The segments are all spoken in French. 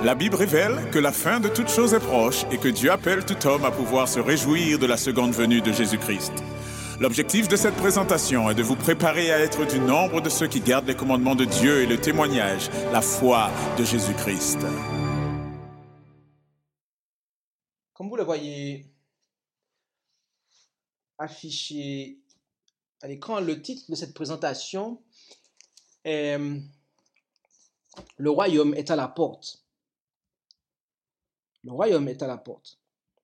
La Bible révèle que la fin de toute chose est proche et que Dieu appelle tout homme à pouvoir se réjouir de la seconde venue de Jésus-Christ. L'objectif de cette présentation est de vous préparer à être du nombre de ceux qui gardent les commandements de Dieu et le témoignage, la foi de Jésus-Christ. Comme vous le voyez affiché à l'écran, le titre de cette présentation est « Le royaume est à la porte ». Le royaume est à la porte.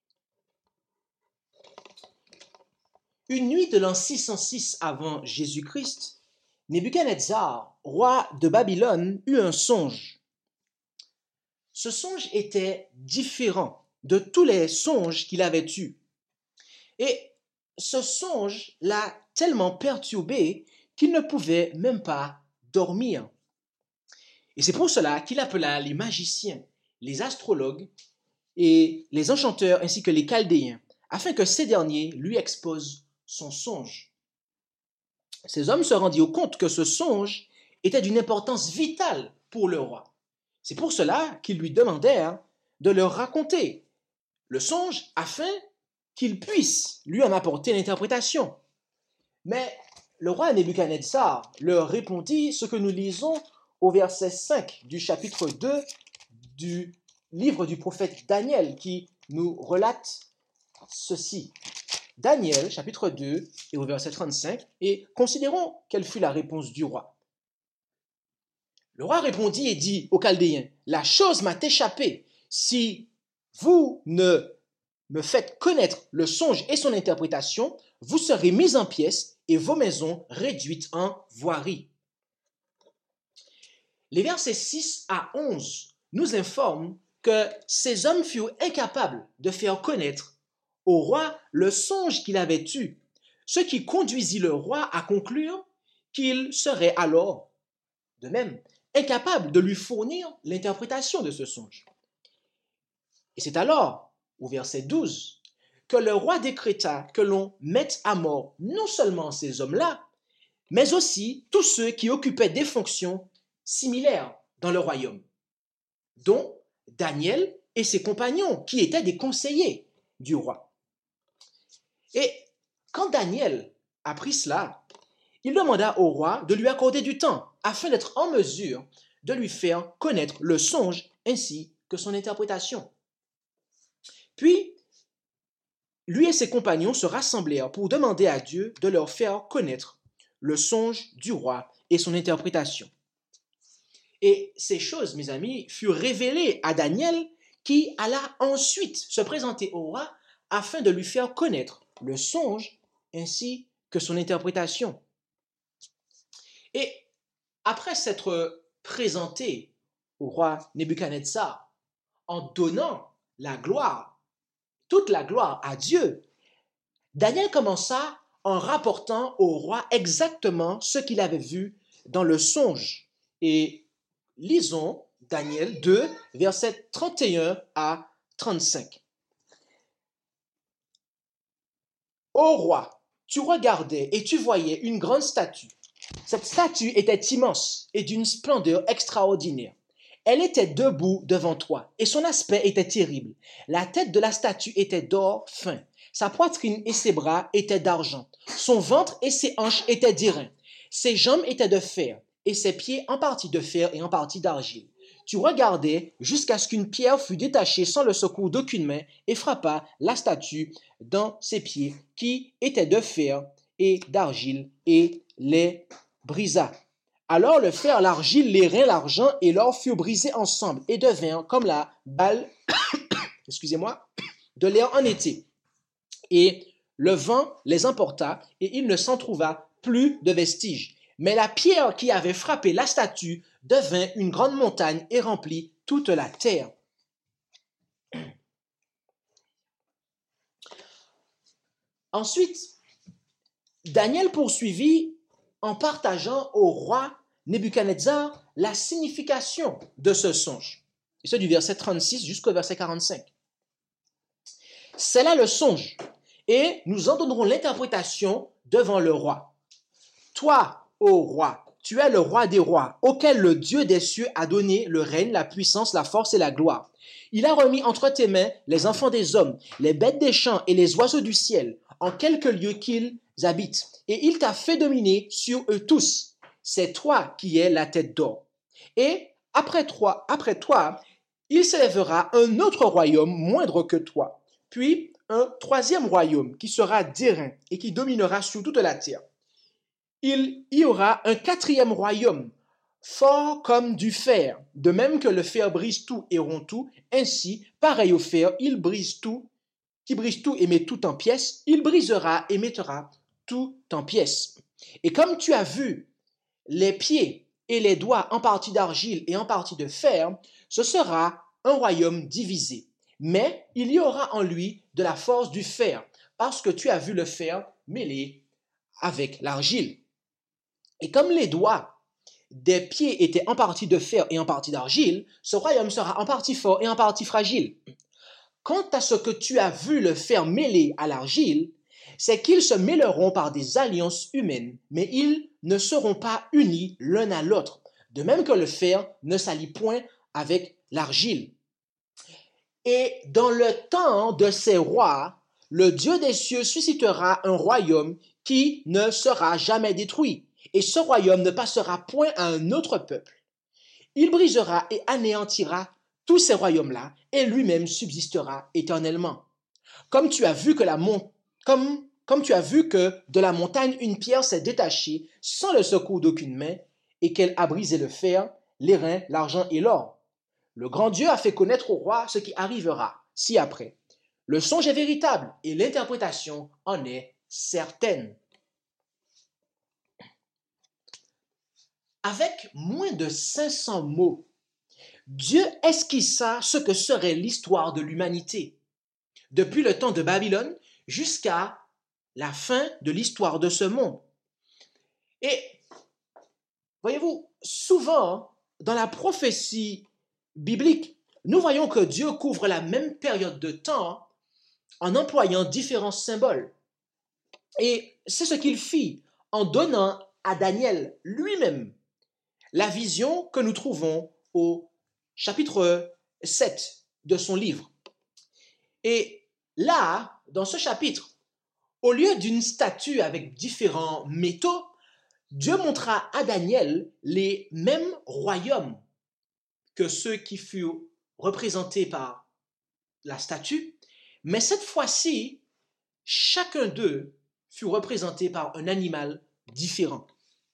Une nuit de l'an 606 avant Jésus-Christ, Nebuchadnezzar, roi de Babylone, eut un songe. Ce songe était différent de tous les songes qu'il avait eus. Et ce songe l'a tellement perturbé qu'il ne pouvait même pas dormir. Et c'est pour cela qu'il appela les magiciens, les astrologues et les enchanteurs ainsi que les chaldéens, afin que ces derniers lui exposent son songe. Ces hommes se rendirent compte que ce songe était d'une importance vitale pour le roi. C'est pour cela qu'ils lui demandèrent de leur raconter le songe afin qu'il puisse lui en apporter l'interprétation. Mais le roi Nebuchadnezzar leur répondit ce que nous lisons au verset 5 du chapitre 2 du livre du prophète Daniel, qui nous relate ceci. Daniel, chapitre 2, et au verset 35, et considérons quelle fut la réponse du roi. Le roi répondit et dit aux Chaldéens, « La chose m'a échappé. Si vous ne me faites connaître le songe et son interprétation, vous serez mis en pièces et vos maisons réduites en voirie. » Les versets 6 à 11 nous informent que ces hommes furent incapables de faire connaître au roi le songe qu'il avait eu, ce qui conduisit le roi à conclure qu'il serait alors, de même, incapable de lui fournir l'interprétation de ce songe. Et c'est alors, au verset 12, que le roi décréta que l'on mette à mort non seulement ces hommes-là, mais aussi tous ceux qui occupaient des fonctions similaires dans le royaume, dont Daniel et ses compagnons, qui étaient des conseillers du roi. Et quand Daniel apprit cela, il demanda au roi de lui accorder du temps afin d'être en mesure de lui faire connaître le songe ainsi que son interprétation. Puis, lui et ses compagnons se rassemblèrent pour demander à Dieu de leur faire connaître le songe du roi et son interprétation. Et ces choses, mes amis, furent révélées à Daniel, qui alla ensuite se présenter au roi afin de lui faire connaître le songe ainsi que son interprétation. Et après s'être présenté au roi Nebuchadnezzar en donnant la gloire, toute la gloire à Dieu, Daniel commença en rapportant au roi exactement ce qu'il avait vu dans le songe. Et lisons Daniel 2, versets 31 à 35. Ô roi, tu regardais et tu voyais une grande statue. Cette statue était immense et d'une splendeur extraordinaire. Elle était debout devant toi et son aspect était terrible. La tête de la statue était d'or fin. Sa poitrine et ses bras étaient d'argent. Son ventre et ses hanches étaient d'airain. Ses jambes étaient de fer et ses pieds en partie de fer et en partie d'argile. Tu regardais jusqu'à ce qu'une pierre fût détachée sans le secours d'aucune main et frappa la statue dans ses pieds qui étaient de fer et d'argile et les brisa. Alors le fer, l'argile, l'airain, l'argent et l'or furent brisés ensemble et devinrent comme la balle de l'air en été. Et le vent les emporta et il ne s'en trouva plus de vestiges. Mais la pierre qui avait frappé la statue devint une grande montagne et remplit toute la terre. Ensuite, Daniel poursuivit en partageant au roi Nebuchadnezzar la signification de ce songe. Et ça du verset 36 jusqu'au verset 45. C'est là le songe, et nous en donnerons l'interprétation devant le roi. Toi, ô roi, tu es le roi des rois, auquel le Dieu des cieux a donné le règne, la puissance, la force et la gloire. Il a remis entre tes mains les enfants des hommes, les bêtes des champs et les oiseaux du ciel, en quelque lieu qu'ils habitent. Et il t'a fait dominer sur eux tous. C'est toi qui es la tête d'or. Et après toi, il s'élèvera un autre royaume moindre que toi, puis un troisième royaume qui sera d'airain et qui dominera sur toute la terre. Il y aura un quatrième royaume, fort comme du fer, de même que le fer brise tout et rompt tout, ainsi, pareil au fer, il brise tout, qui brise tout et met tout en pièces, il brisera et mettra tout en pièces. Et comme tu as vu les pieds et les doigts en partie d'argile et en partie de fer, ce sera un royaume divisé. Mais il y aura en lui de la force du fer, parce que tu as vu le fer mêlé avec l'argile. Et comme les doigts des pieds étaient en partie de fer et en partie d'argile, ce royaume sera en partie fort et en partie fragile. Quant à ce que tu as vu le fer mêlé à l'argile, c'est qu'ils se mêleront par des alliances humaines, mais ils ne seront pas unis l'un à l'autre, de même que le fer ne s'allie point avec l'argile. Et dans le temps de ces rois, le Dieu des cieux suscitera un royaume qui ne sera jamais détruit, et ce royaume ne passera point à un autre peuple. Il brisera et anéantira tous ces royaumes-là, et lui-même subsistera éternellement. Comme tu as vu que de la montagne une pierre s'est détachée sans le secours d'aucune main, et qu'elle a brisé le fer, l'airain, l'argent et l'or. Le grand Dieu a fait connaître au roi ce qui arrivera ci-après. Le songe est véritable et l'interprétation en est certaine. Avec moins de 500 mots, Dieu esquissa ce que serait l'histoire de l'humanité, depuis le temps de Babylone jusqu'à la fin de l'histoire de ce monde. Et voyez-vous, souvent, dans la prophétie biblique, nous voyons que Dieu couvre la même période de temps en employant différents symboles. Et c'est ce qu'il fit en donnant à Daniel lui-même la vision que nous trouvons au chapitre 7 de son livre. Et là, dans ce chapitre, au lieu d'une statue avec différents métaux, Dieu montra à Daniel les mêmes royaumes que ceux qui furent représentés par la statue, mais cette fois-ci, chacun d'eux fut représenté par un animal différent.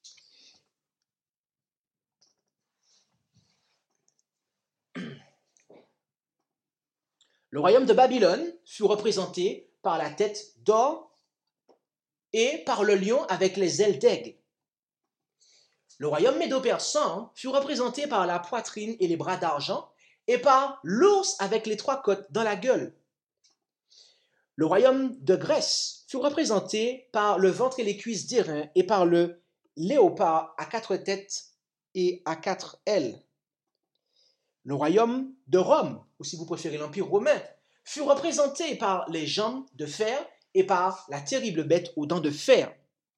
Le royaume de Babylone fut représenté par la tête d'or et par le lion avec les ailes d'aigle. Le royaume médo-persan fut représenté par la poitrine et les bras d'argent et par l'ours avec les 3 côtes dans la gueule. Le royaume de Grèce fut représenté par le ventre et les cuisses d'airain et par le léopard à 4 têtes et à 4 ailes. Le royaume de Rome, ou si vous préférez l'Empire romain, fut représenté par les jambes de fer et par la terrible bête aux dents de fer.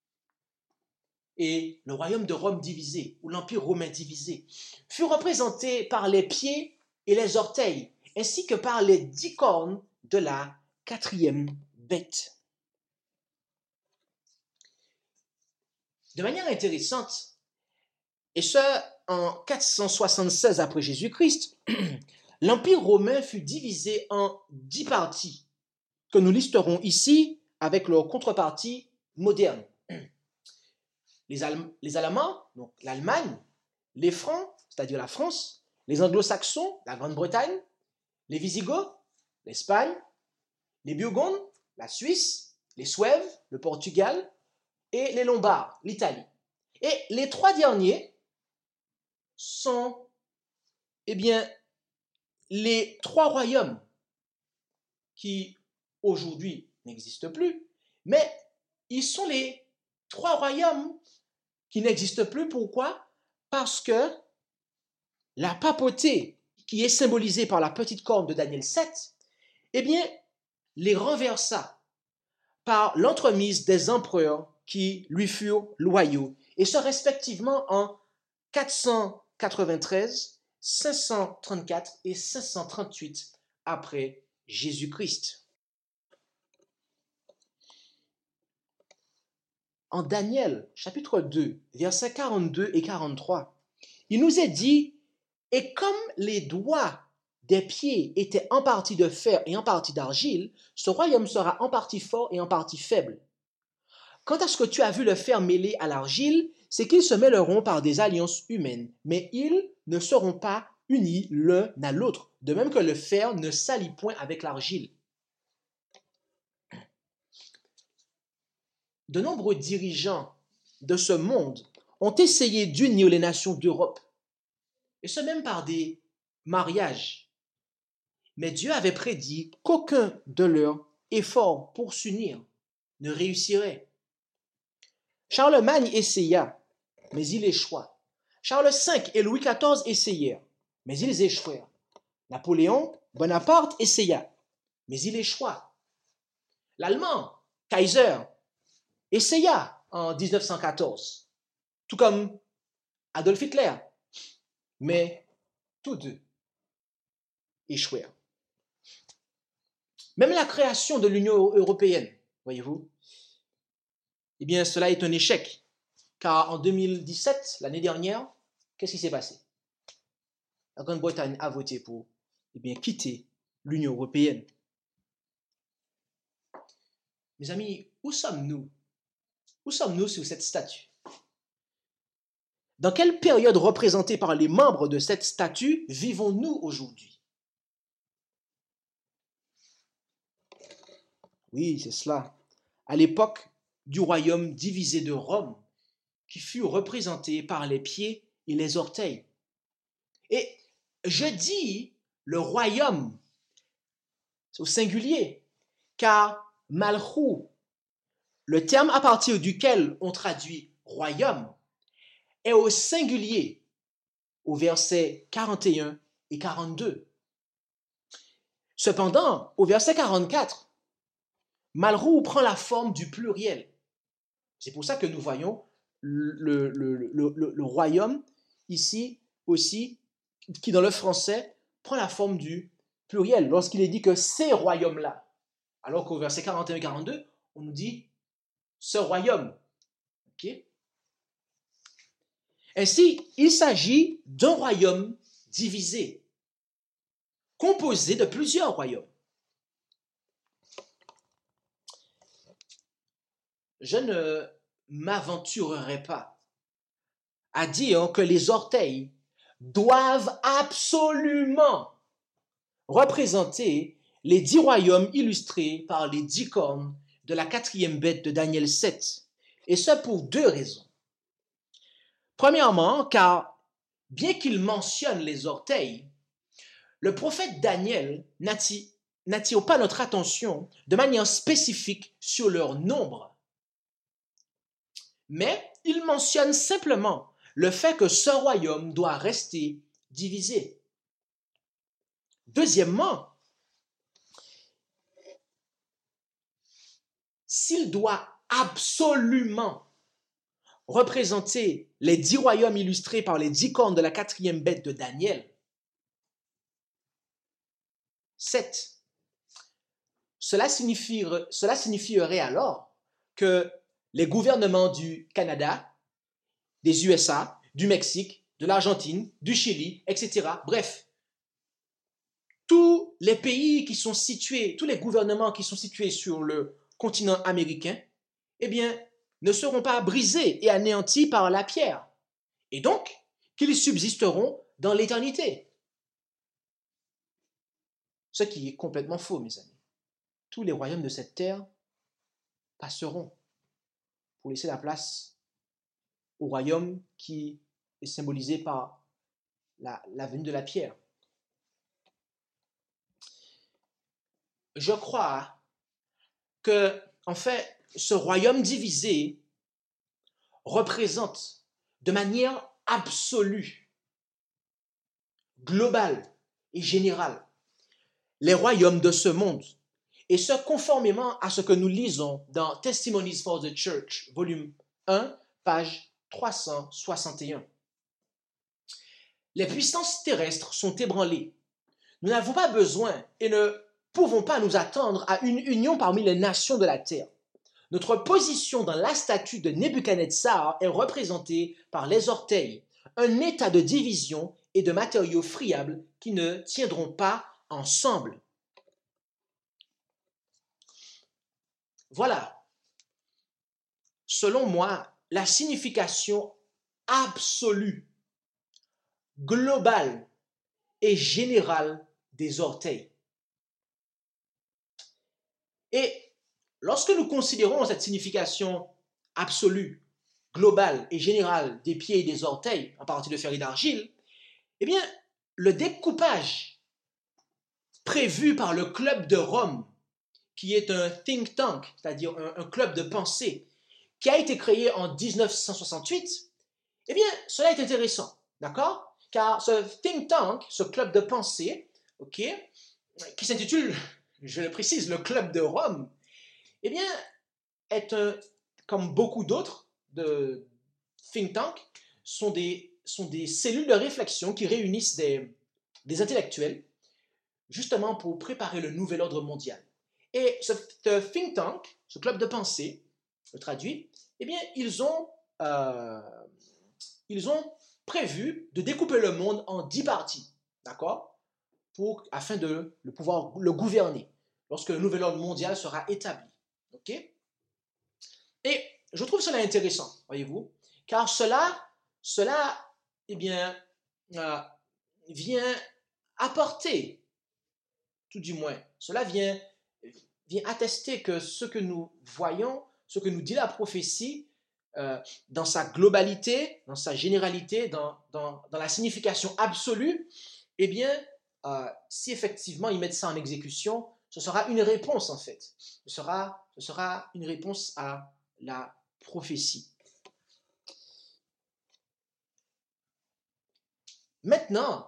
Et le royaume de Rome divisé, ou l'Empire romain divisé, fut représenté par les pieds et les orteils, ainsi que par les 10 cornes de la 4e bête. De manière intéressante, et ce, en 476 après Jésus-Christ, l'Empire romain fut divisé en 10 parties, que nous listerons ici avec leurs contreparties modernes. Les Allemands, donc l'Allemagne, les Francs, c'est-à-dire la France, les Anglo-Saxons, la Grande-Bretagne, les Visigoths, l'Espagne, les Burgondes, la Suisse, les Souèves, le Portugal et les Lombards, l'Italie. Et les 3 derniers sont, les 3 royaumes qui aujourd'hui n'existent plus, mais ils sont les 3 royaumes qui n'existent plus. Pourquoi? Parce que la papauté, qui est symbolisée par la petite corne de Daniel 7, les renversa par l'entremise des empereurs qui lui furent loyaux et ce respectivement en 493, 534 et 538 après Jésus-Christ. En Daniel, chapitre 2, versets 42 et 43, il nous est dit, « Et comme les doigts des pieds étaient en partie de fer et en partie d'argile, ce royaume sera en partie fort et en partie faible. Quant à ce que tu as vu le fer mêlé à l'argile, c'est qu'ils se mêleront par des alliances humaines, mais ils ne seront pas unis l'un à l'autre, de même que le fer ne s'allie point avec l'argile. » De nombreux dirigeants de ce monde ont essayé d'unir les nations d'Europe, et ce même par des mariages. Mais Dieu avait prédit qu'aucun de leurs efforts pour s'unir ne réussirait. Charlemagne essaya, mais il échoua. Charles V et Louis XIV essayèrent, mais ils échouèrent. Napoléon Bonaparte essaya, mais il échoua. L'Allemand Kaiser essaya en 1914, tout comme Adolf Hitler, mais tous deux échouèrent. Même la création de l'Union européenne, voyez-vous, eh bien cela est un échec, car en 2017, l'année dernière, qu'est-ce qui s'est passé? La Grande-Bretagne a voté pour quitter l'Union européenne. Mes amis, où sommes-nous? Où sommes-nous sur cette statue? Dans quelle période représentée par les membres de cette statue vivons-nous aujourd'hui? Oui, c'est cela. À l'époque du royaume divisé de Rome, qui fut représenté par les pieds et les orteils. Et je dis le royaume au singulier, car Malchut, le terme à partir duquel on traduit royaume, est au singulier au verset 41 et 42. Cependant, au verset 44, Malchut prend la forme du pluriel. C'est pour ça que nous voyons le royaume ici aussi, qui dans le français prend la forme du pluriel, lorsqu'il est dit que ces royaumes-là, alors qu'au verset 41 et 42, on nous dit ce royaume. Okay? Ainsi, il s'agit d'un royaume divisé, composé de plusieurs royaumes. Je ne m'aventurerai pas à dire que les orteils doivent absolument représenter les 10 royaumes illustrés par les 10 cornes de la 4e bête de Daniel 7, et ce pour 2 raisons. Premièrement, car bien qu'il mentionne les orteils, le prophète Daniel n'attire pas notre attention de manière spécifique sur leur nombre, mais il mentionne simplement le fait que ce royaume doit rester divisé. Deuxièmement, s'il doit absolument représenter les 10 royaumes illustrés par les 10 cornes de la 4e bête de Daniel 7, cela signifierait alors que les gouvernements du Canada, des USA, du Mexique, de l'Argentine, du Chili, etc., bref, tous les pays qui sont situés, tous les gouvernements qui sont situés sur le continent américain, eh bien, ne seront pas brisés et anéantis par la pierre, et donc qu'ils subsisteront dans l'éternité. Ce qui est complètement faux, mes amis. Tous les royaumes de cette terre passeront pour laisser la place au royaume qui est symbolisé par la venue de la pierre. Je crois que, en fait, ce royaume divisé représente de manière absolue, globale et générale les royaumes de ce monde, et ce conformément à ce que nous lisons dans Testimonies for the Church, volume 1, page 361. Les puissances terrestres sont ébranlées. Nous n'avons pas besoin et ne pouvons pas nous attendre à une union parmi les nations de la terre. Notre position dans la statue de Nebuchadnezzar est représentée par les orteils, un état de division et de matériaux friables qui ne tiendront pas ensemble. Voilà, selon moi, la signification absolue, globale et générale des orteils. Et lorsque nous considérons cette signification absolue, globale et générale des pieds et des orteils, à partir de fer et d'argile, eh bien, le découpage prévu par le Club de Rome, qui est un think tank, c'est-à-dire un club de pensée, qui a été créé en 1968, eh bien, cela est intéressant, d'accord? Car ce think tank, ce club de pensée, ok, qui s'intitule, je le précise, le Club de Rome, eh bien, comme beaucoup d'autres de think tanks, sont des cellules de réflexion qui réunissent des intellectuels, justement pour préparer le nouvel ordre mondial. Et ce think tank, ce club de pensée, je traduis, eh bien, ils ont prévu de découper le monde en 10 parties, d'accord, afin de pouvoir le gouverner, lorsque le nouvel ordre mondial sera établi. Ok? Et je trouve cela intéressant, voyez-vous, car cela eh bien, vient apporter, tout du moins, cela vient attester que ce que nous voyons, ce que nous dit la prophétie, dans sa globalité, dans sa généralité, dans la signification absolue, eh bien, si effectivement ils mettent ça en exécution, ce sera une réponse en fait. Ce sera une réponse à la prophétie. Maintenant,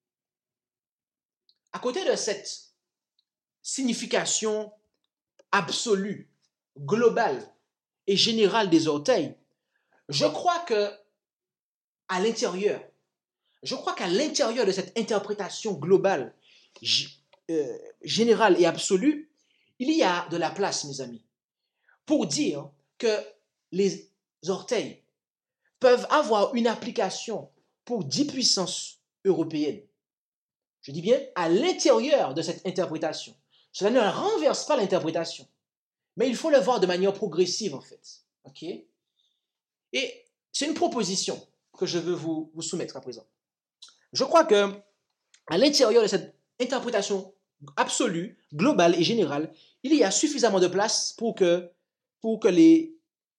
à côté de cette signification absolue, globale et générale des orteils, je crois qu'à l'intérieur de cette interprétation globale, générale et absolue, il y a de la place, mes amis, pour dire que les orteils peuvent avoir une application pour 10 puissances européennes. Je dis bien à l'intérieur de cette interprétation. Cela ne renverse pas l'interprétation, mais il faut le voir de manière progressive en fait. Ok? Et c'est une proposition que je veux vous soumettre à présent. Je crois que à l'intérieur de cette interprétation absolue, globale et générale, il y a suffisamment de place pour que les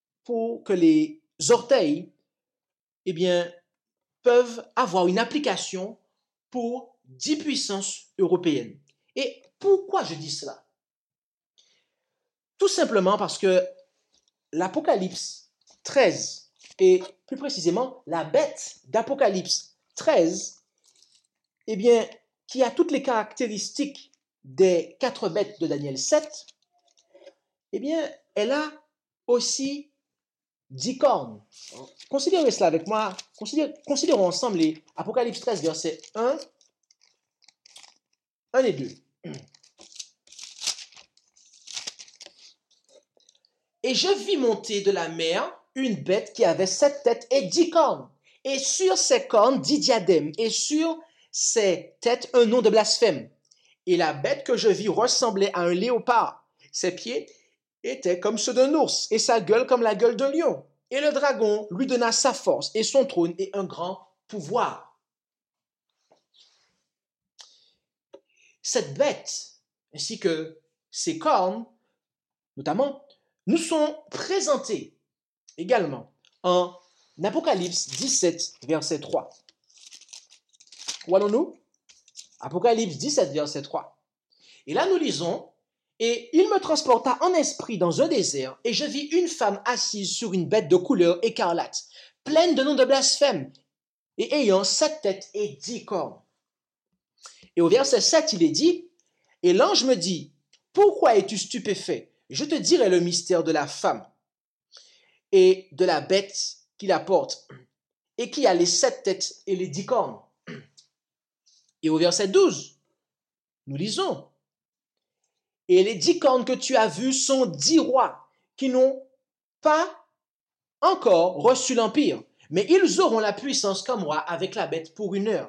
orteils, eh bien, peuvent avoir une application pour 10 puissances européennes. Et pourquoi je dis cela? Tout simplement parce que l'Apocalypse 13, et plus précisément la bête d'Apocalypse 13, eh bien, qui a toutes les caractéristiques des 4 bêtes de Daniel 7, eh bien, elle a aussi 10 cornes. Considérez cela avec moi. Considérons ensemble les Apocalypse 13, versets 1 et 2. Et je vis monter de la mer une bête qui avait 7 têtes et 10 cornes. Et sur ses cornes 10 diadèmes. Et sur ses têtes un nom de blasphème. Et la bête que je vis ressemblait à un léopard. Ses pieds étaient comme ceux d'un ours et sa gueule comme la gueule d'un lion. Et le dragon lui donna sa force et son trône et un grand pouvoir. Cette bête, ainsi que ses cornes, notamment, nous sont présentés également en Apocalypse 17, verset 3. Où allons-nous? Apocalypse 17, verset 3. Et là, nous lisons, « Et il me transporta en esprit dans un désert, et je vis une femme assise sur une bête de couleur écarlate, pleine de noms de blasphème, et ayant 7 têtes et 10 cornes. » Et au verset 7, il est dit, « Et l'ange me dit, pourquoi es-tu stupéfait? Je te dirai le mystère de la femme et de la bête qu'il apporte et qui a les 7 têtes et les 10 cornes. Et au verset 12, nous lisons, « Et les 10 cornes que tu as vues sont 10 rois qui n'ont pas encore reçu l'empire, mais ils auront la puissance comme roi avec la bête pour 1 heure. »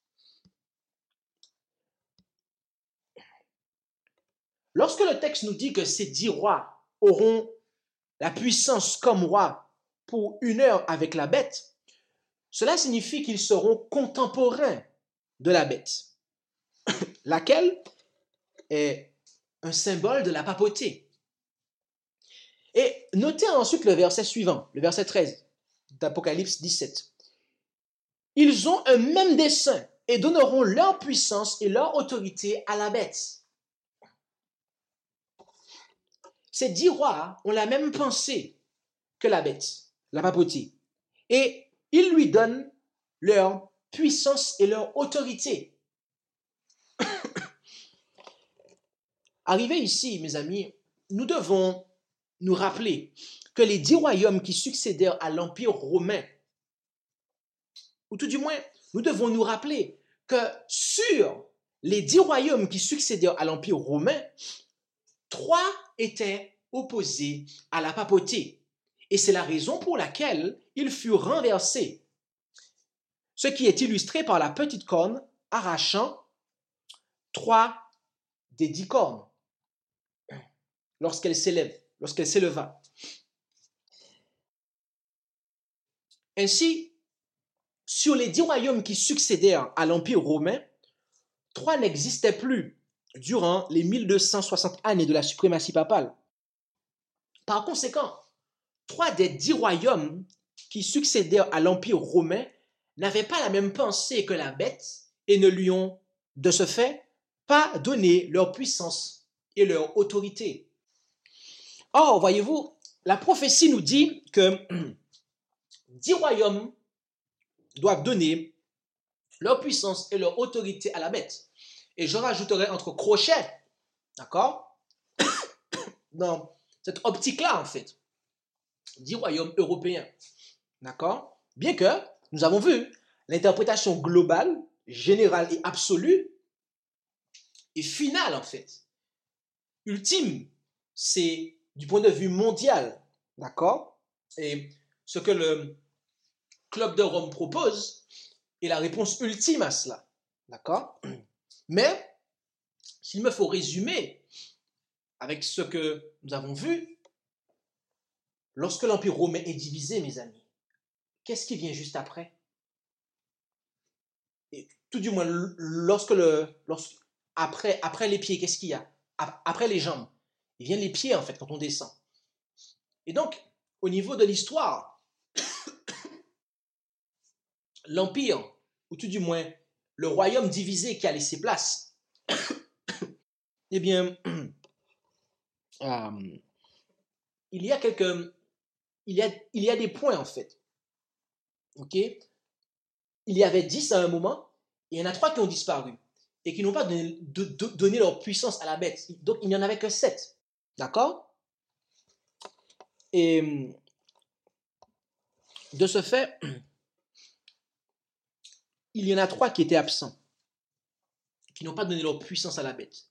Lorsque le texte nous dit que ces 10 rois auront la puissance comme roi pour 1 heure avec la bête, cela signifie qu'ils seront contemporains de la bête, laquelle est un symbole de la papauté. Et notez ensuite le verset suivant, le verset 13 d'Apocalypse 17. « Ils ont un même dessein et donneront leur puissance et leur autorité à la bête. » Ces 10 rois ont la même pensée que la bête, la papauté, et ils lui donnent leur puissance et leur autorité. Arrivé ici, mes amis, nous devons nous rappeler que les 10 royaumes qui succédèrent à l'Empire romain, ou tout du moins, nous devons nous rappeler que sur les 10 royaumes qui succédèrent à l'Empire romain, 3 étaient opposés à la papauté. Et c'est la raison pour laquelle ils furent renversés. Ce qui est illustré par la petite corne arrachant 3 des 10 cornes lorsqu'elle s'éleva. Ainsi, sur les 10 royaumes qui succédèrent à l'Empire romain, 3 n'existaient plus durant les 1260 années de la suprématie papale. Par conséquent, 3 des 10 royaumes qui succédèrent à l'Empire romain n'avaient pas la même pensée que la bête et ne lui ont, de ce fait, pas donné leur puissance et leur autorité. Or, voyez-vous, la prophétie nous dit que 10 royaumes doivent donner leur puissance et leur autorité à la bête. Et je rajouterai entre crochets, d'accord, dans cette optique-là, en fait, 10 royaumes européens, d'accord, bien que nous avons vu l'interprétation globale, générale et absolue et finale, en fait. Ultime, c'est du point de vue mondial, d'accord, et ce que le Club de Rome propose est la réponse ultime à cela, d'accord. Mais, s'il me faut résumer avec ce que nous avons vu, lorsque l'Empire romain est divisé, mes amis, qu'est-ce qui vient juste après? Et tout du moins, après les pieds, qu'est-ce qu'il y a? Après les jambes, il vient les pieds, en fait, quand on descend. Et donc, au niveau de l'histoire, l'Empire, ou tout du moins, le royaume divisé qui a laissé place, eh bien, il y a des points, en fait. Ok? Il y avait 10 à un moment, et il y en a 3 qui ont disparu, et qui n'ont pas donné leur puissance à la bête. Donc, il n'y en avait que 7. D'accord? Et de ce fait, il y en a 3 qui étaient absents, qui n'ont pas donné leur puissance à la bête.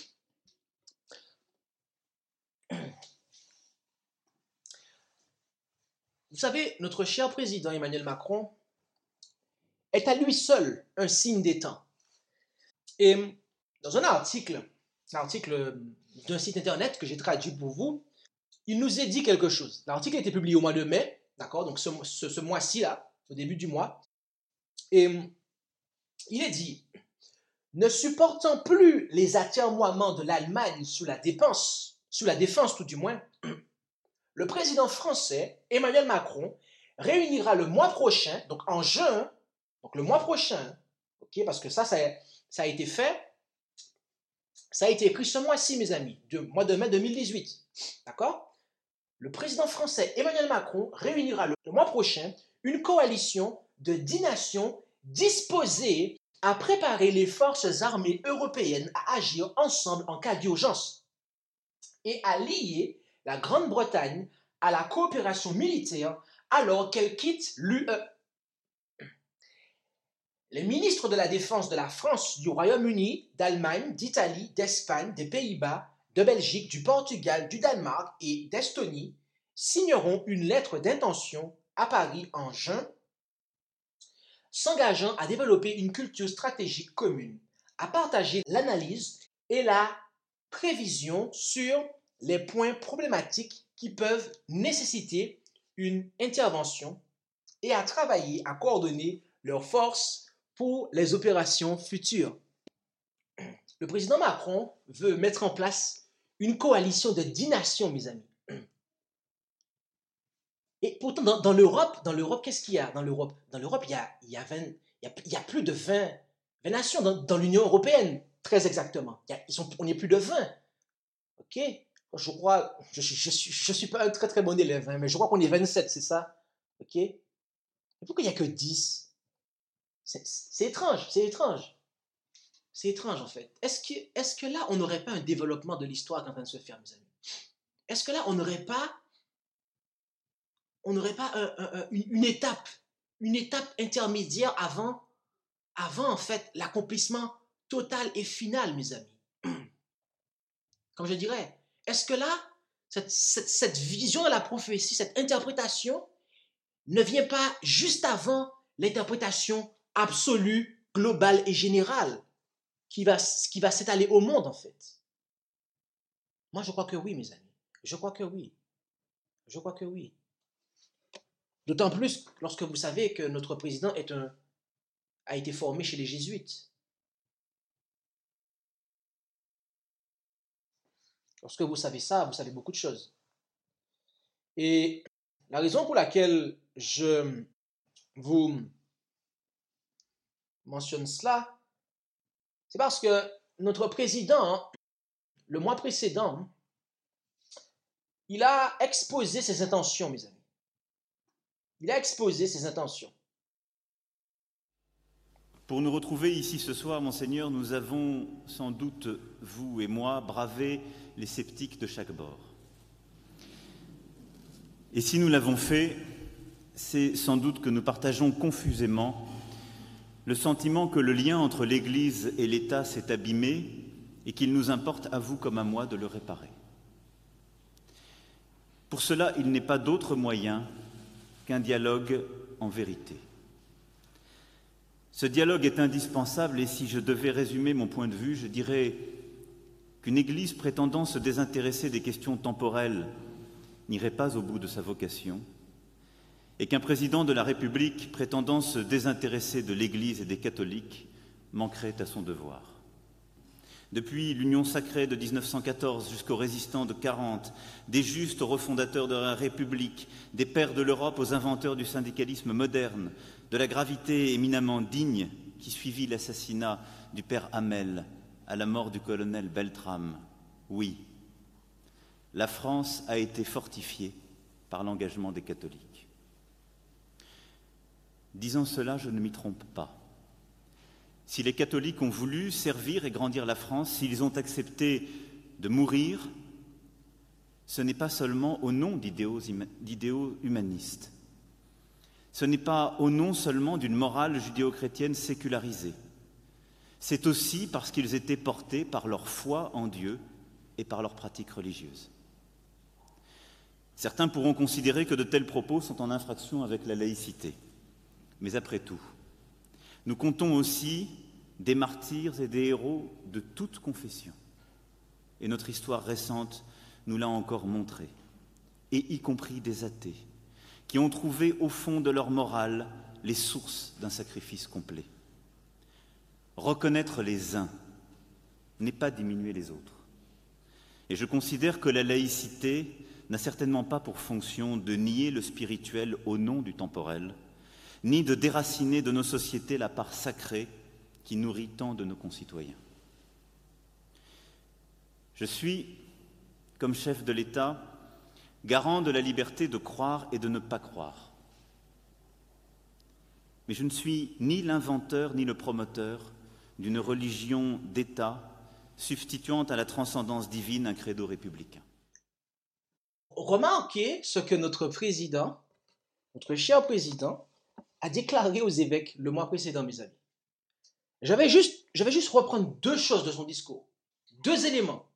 Vous savez, notre cher président Emmanuel Macron est à lui seul un signe des temps. Et dans un article d'un site internet que j'ai traduit pour vous, il nous est dit quelque chose. L'article a été publié au mois de mai, d'accord, donc ce mois-ci, là, au début du mois. Et il est dit, ne supportant plus les atermoiements de l'Allemagne sous la défense tout du moins, le président français, Emmanuel Macron, réunira le mois prochain, donc en juin, donc le mois prochain, okay, parce que ça a été fait, ça a été écrit ce mois-ci, mes amis, mois de mai 2018, d'accord? Le président français Emmanuel Macron réunira le mois prochain une coalition de 10 nations disposées à préparer les forces armées européennes à agir ensemble en cas d'urgence et à lier la Grande-Bretagne à la coopération militaire alors qu'elle quitte l'UE. Les ministres de la Défense de la France, du Royaume-Uni, d'Allemagne, d'Italie, d'Espagne, des Pays-Bas, de Belgique, du Portugal, du Danemark et d'Estonie signeront une lettre d'intention à Paris en juin, s'engageant à développer une culture stratégique commune, à partager l'analyse et la prévision sur les points problématiques qui peuvent nécessiter une intervention et à travailler à coordonner leurs forces pour les opérations futures. Le président Macron veut mettre en place une coalition de 10 nations, mes amis. Et pourtant, dans l'Europe, qu'est-ce qu'il y a dans l'Europe? Dans l'Europe, il y a plus de 20 nations dans l'Union européenne, très exactement. On est plus de 20. OK? Je crois, je suis pas un très très bon élève, mais je crois qu'on est 27, c'est ça? OK? Et pourquoi il n'y a que 10? C'est étrange, c'est étrange. C'est étrange en fait. Est-ce que là, on n'aurait pas un développement de l'histoire qui est en train de se faire, mes amis? Est-ce que là, on n'aurait pas une étape intermédiaire avant en fait l'accomplissement total et final, mes amis? Comme je dirais, est-ce que là, cette vision de la prophétie, cette interprétation ne vient pas juste avant l'interprétation absolue, globale et générale qui va s'étaler au monde en fait? Moi, je crois que oui, mes amis. Je crois que oui. Je crois que oui. D'autant plus lorsque vous savez que notre président a été formé chez les jésuites. Lorsque vous savez ça, vous savez beaucoup de choses. Et la raison pour laquelle je vous mentionne cela, c'est parce que notre président, le mois précédent, il a exposé ses intentions, mes amis. Il a exposé ses intentions. Pour nous retrouver ici ce soir, Monseigneur, nous avons sans doute, vous et moi, bravé les sceptiques de chaque bord. Et si nous l'avons fait, c'est sans doute que nous partageons confusément le sentiment que le lien entre l'Église et l'État s'est abîmé et qu'il nous importe, à vous comme à moi, de le réparer. Pour cela, il n'est pas d'autre moyen qu'un dialogue en vérité. Ce dialogue est indispensable et si je devais résumer mon point de vue, je dirais qu'une Église prétendant se désintéresser des questions temporelles n'irait pas au bout de sa vocation et qu'un président de la République prétendant se désintéresser de l'Église et des catholiques manquerait à son devoir. Depuis l'Union sacrée de 1914 jusqu'aux résistants de 40, des justes aux refondateurs de la République, des pères de l'Europe aux inventeurs du syndicalisme moderne, de la gravité éminemment digne qui suivit l'assassinat du père Hamel à la mort du colonel Beltrame, oui, la France a été fortifiée par l'engagement des catholiques. Disant cela, je ne m'y trompe pas. Si les catholiques ont voulu servir et grandir la France, s'ils ont accepté de mourir, ce n'est pas seulement au nom d'idéaux humanistes. Ce n'est pas au nom seulement d'une morale judéo-chrétienne sécularisée. C'est aussi parce qu'ils étaient portés par leur foi en Dieu et par leurs pratiques religieuses. Certains pourront considérer que de tels propos sont en infraction avec la laïcité. Mais après tout, nous comptons aussi des martyrs et des héros de toute confession. Et notre histoire récente nous l'a encore montré, et y compris des athées, qui ont trouvé au fond de leur morale les sources d'un sacrifice complet. Reconnaître les uns n'est pas diminuer les autres. Et je considère que la laïcité n'a certainement pas pour fonction de nier le spirituel au nom du temporel, ni de déraciner de nos sociétés la part sacrée qui nourrit tant de nos concitoyens. Je suis, comme chef de l'État, garant de la liberté de croire et de ne pas croire. Mais je ne suis ni l'inventeur ni le promoteur d'une religion d'État substituant à la transcendance divine un credo républicain. Remarquez ce que notre président notre cher président a déclaré aux évêques le mois précédent, mes amis. Je vais juste reprendre deux choses de son discours. Deux éléments.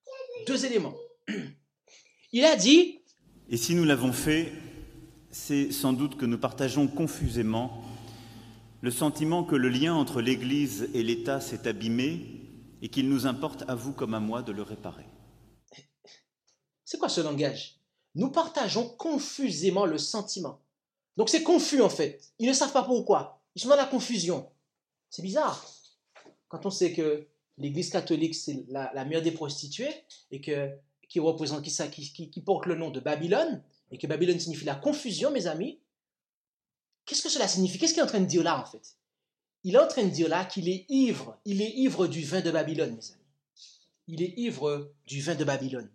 Il a dit... Et si nous l'avons fait, c'est sans doute que nous partageons confusément le sentiment que le lien entre l'Église et l'État s'est abîmé et qu'il nous importe, à vous comme à moi, de le réparer. C'est quoi ce langage? Nous partageons confusément le sentiment. Donc c'est confus en fait. Ils ne savent pas pourquoi. Ils sont dans la confusion. C'est bizarre. Quand on sait que l'Église catholique, c'est la meilleure des prostituées et qui porte le nom de Babylone, et que Babylone signifie la confusion, mes amis, qu'est-ce que cela signifie? Qu'est-ce qu'il est en train de dire là, en fait? Il est en train de dire là qu'il est ivre. Il est ivre du vin de Babylone, mes amis. Il est ivre du vin de Babylone.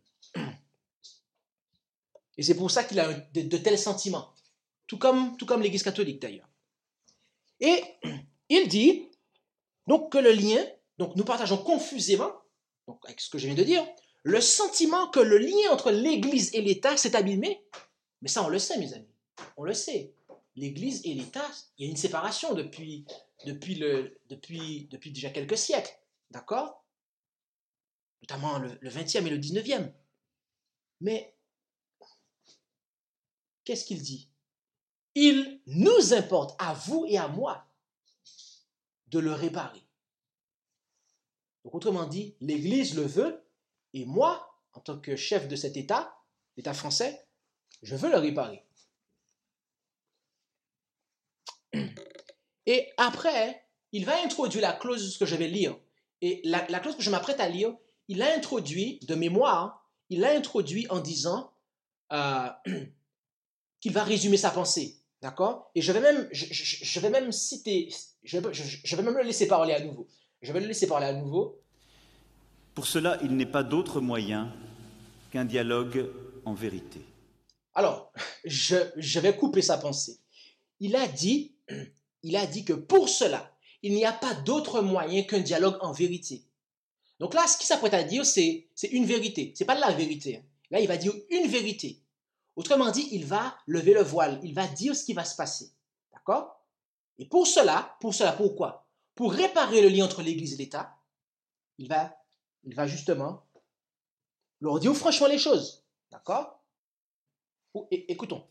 Et c'est pour ça qu'il a de tels sentiments. Tout comme l'Église catholique, d'ailleurs. Et il dit, donc, que le lien, donc nous partageons confusément, donc avec ce que je viens de dire, le sentiment que le lien entre l'Église et l'État s'est abîmé. Mais ça, on le sait, mes amis. On le sait. L'Église et l'État, il y a une séparation depuis déjà quelques siècles. D'accord? Notamment le 20e et le 19e. Mais, qu'est-ce qu'il dit? Il nous importe, à vous et à moi, de le réparer. Donc, autrement dit, l'Église le veut, et moi, en tant que chef de cet État, l'État français, je veux le réparer. Et après, il va introduire la clause que je vais lire. Et la clause que je m'apprête à lire, il l'a introduit, de mémoire, il l'a introduit en disant qu'il va résumer sa pensée. D'accord? Et je vais même citer, je vais même le laisser parler à nouveau. Je vais le laisser parler à nouveau. Pour cela, il n'est pas d'autre moyen qu'un dialogue en vérité. Alors, je vais couper sa pensée. Il a dit que pour cela, il n'y a pas d'autre moyen qu'un dialogue en vérité. Donc là, ce qu'il s'apprête à dire, c'est une vérité. Ce n'est pas de la vérité. Là, il va dire une vérité. Autrement dit, il va lever le voile. Il va dire ce qui va se passer. D'accord? Et pour cela, pourquoi? Pour réparer le lien entre l'Église et l'État, il va justement leur dire franchement les choses. D'accord? Écoutons.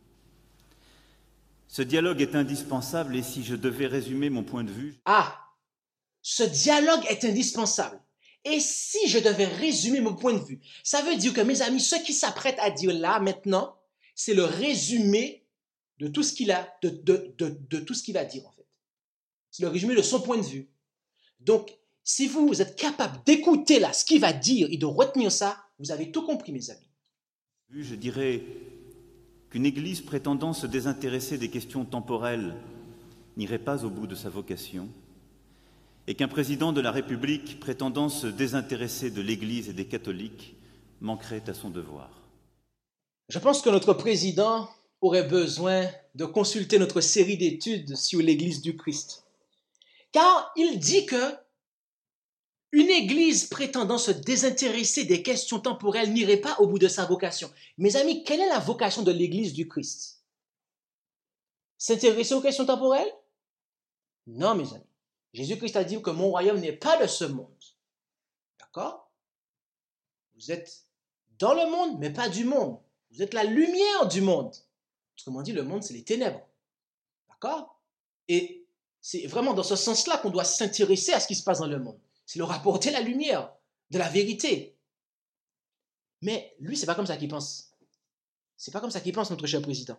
Ce dialogue est indispensable et si je devais résumer mon point de vue... Ce dialogue est indispensable. Et si je devais résumer mon point de vue, ça veut dire que, mes amis, ce qui s'apprête à dire là, maintenant, c'est le résumé de tout ce qu'il a, de tout ce qu'il va dire, en fait. C'est le résumé de son point de vue. Donc, si vous êtes capable d'écouter là ce qu'il va dire et de retenir ça, vous avez tout compris, mes amis. Je dirais qu'une Église prétendant se désintéresser des questions temporelles n'irait pas au bout de sa vocation, et qu'un président de la République prétendant se désintéresser de l'Église et des catholiques manquerait à son devoir. Je pense que notre président aurait besoin de consulter notre série d'études sur l'Église du Christ. Car il dit que une Église prétendant se désintéresser des questions temporelles n'irait pas au bout de sa vocation. Mes amis, quelle est la vocation de l'Église du Christ? S'intéresser aux questions temporelles? Non, mes amis. Jésus-Christ a dit que mon royaume n'est pas de ce monde. D'accord? Vous êtes dans le monde, mais pas du monde. Vous êtes la lumière du monde. Autrement dit, le monde, c'est les ténèbres. D'accord? Et c'est vraiment dans ce sens-là qu'on doit s'intéresser à ce qui se passe dans le monde. C'est leur apporter la lumière de la vérité. Mais lui, c'est pas comme ça qu'il pense. C'est pas comme ça qu'il pense, notre cher président.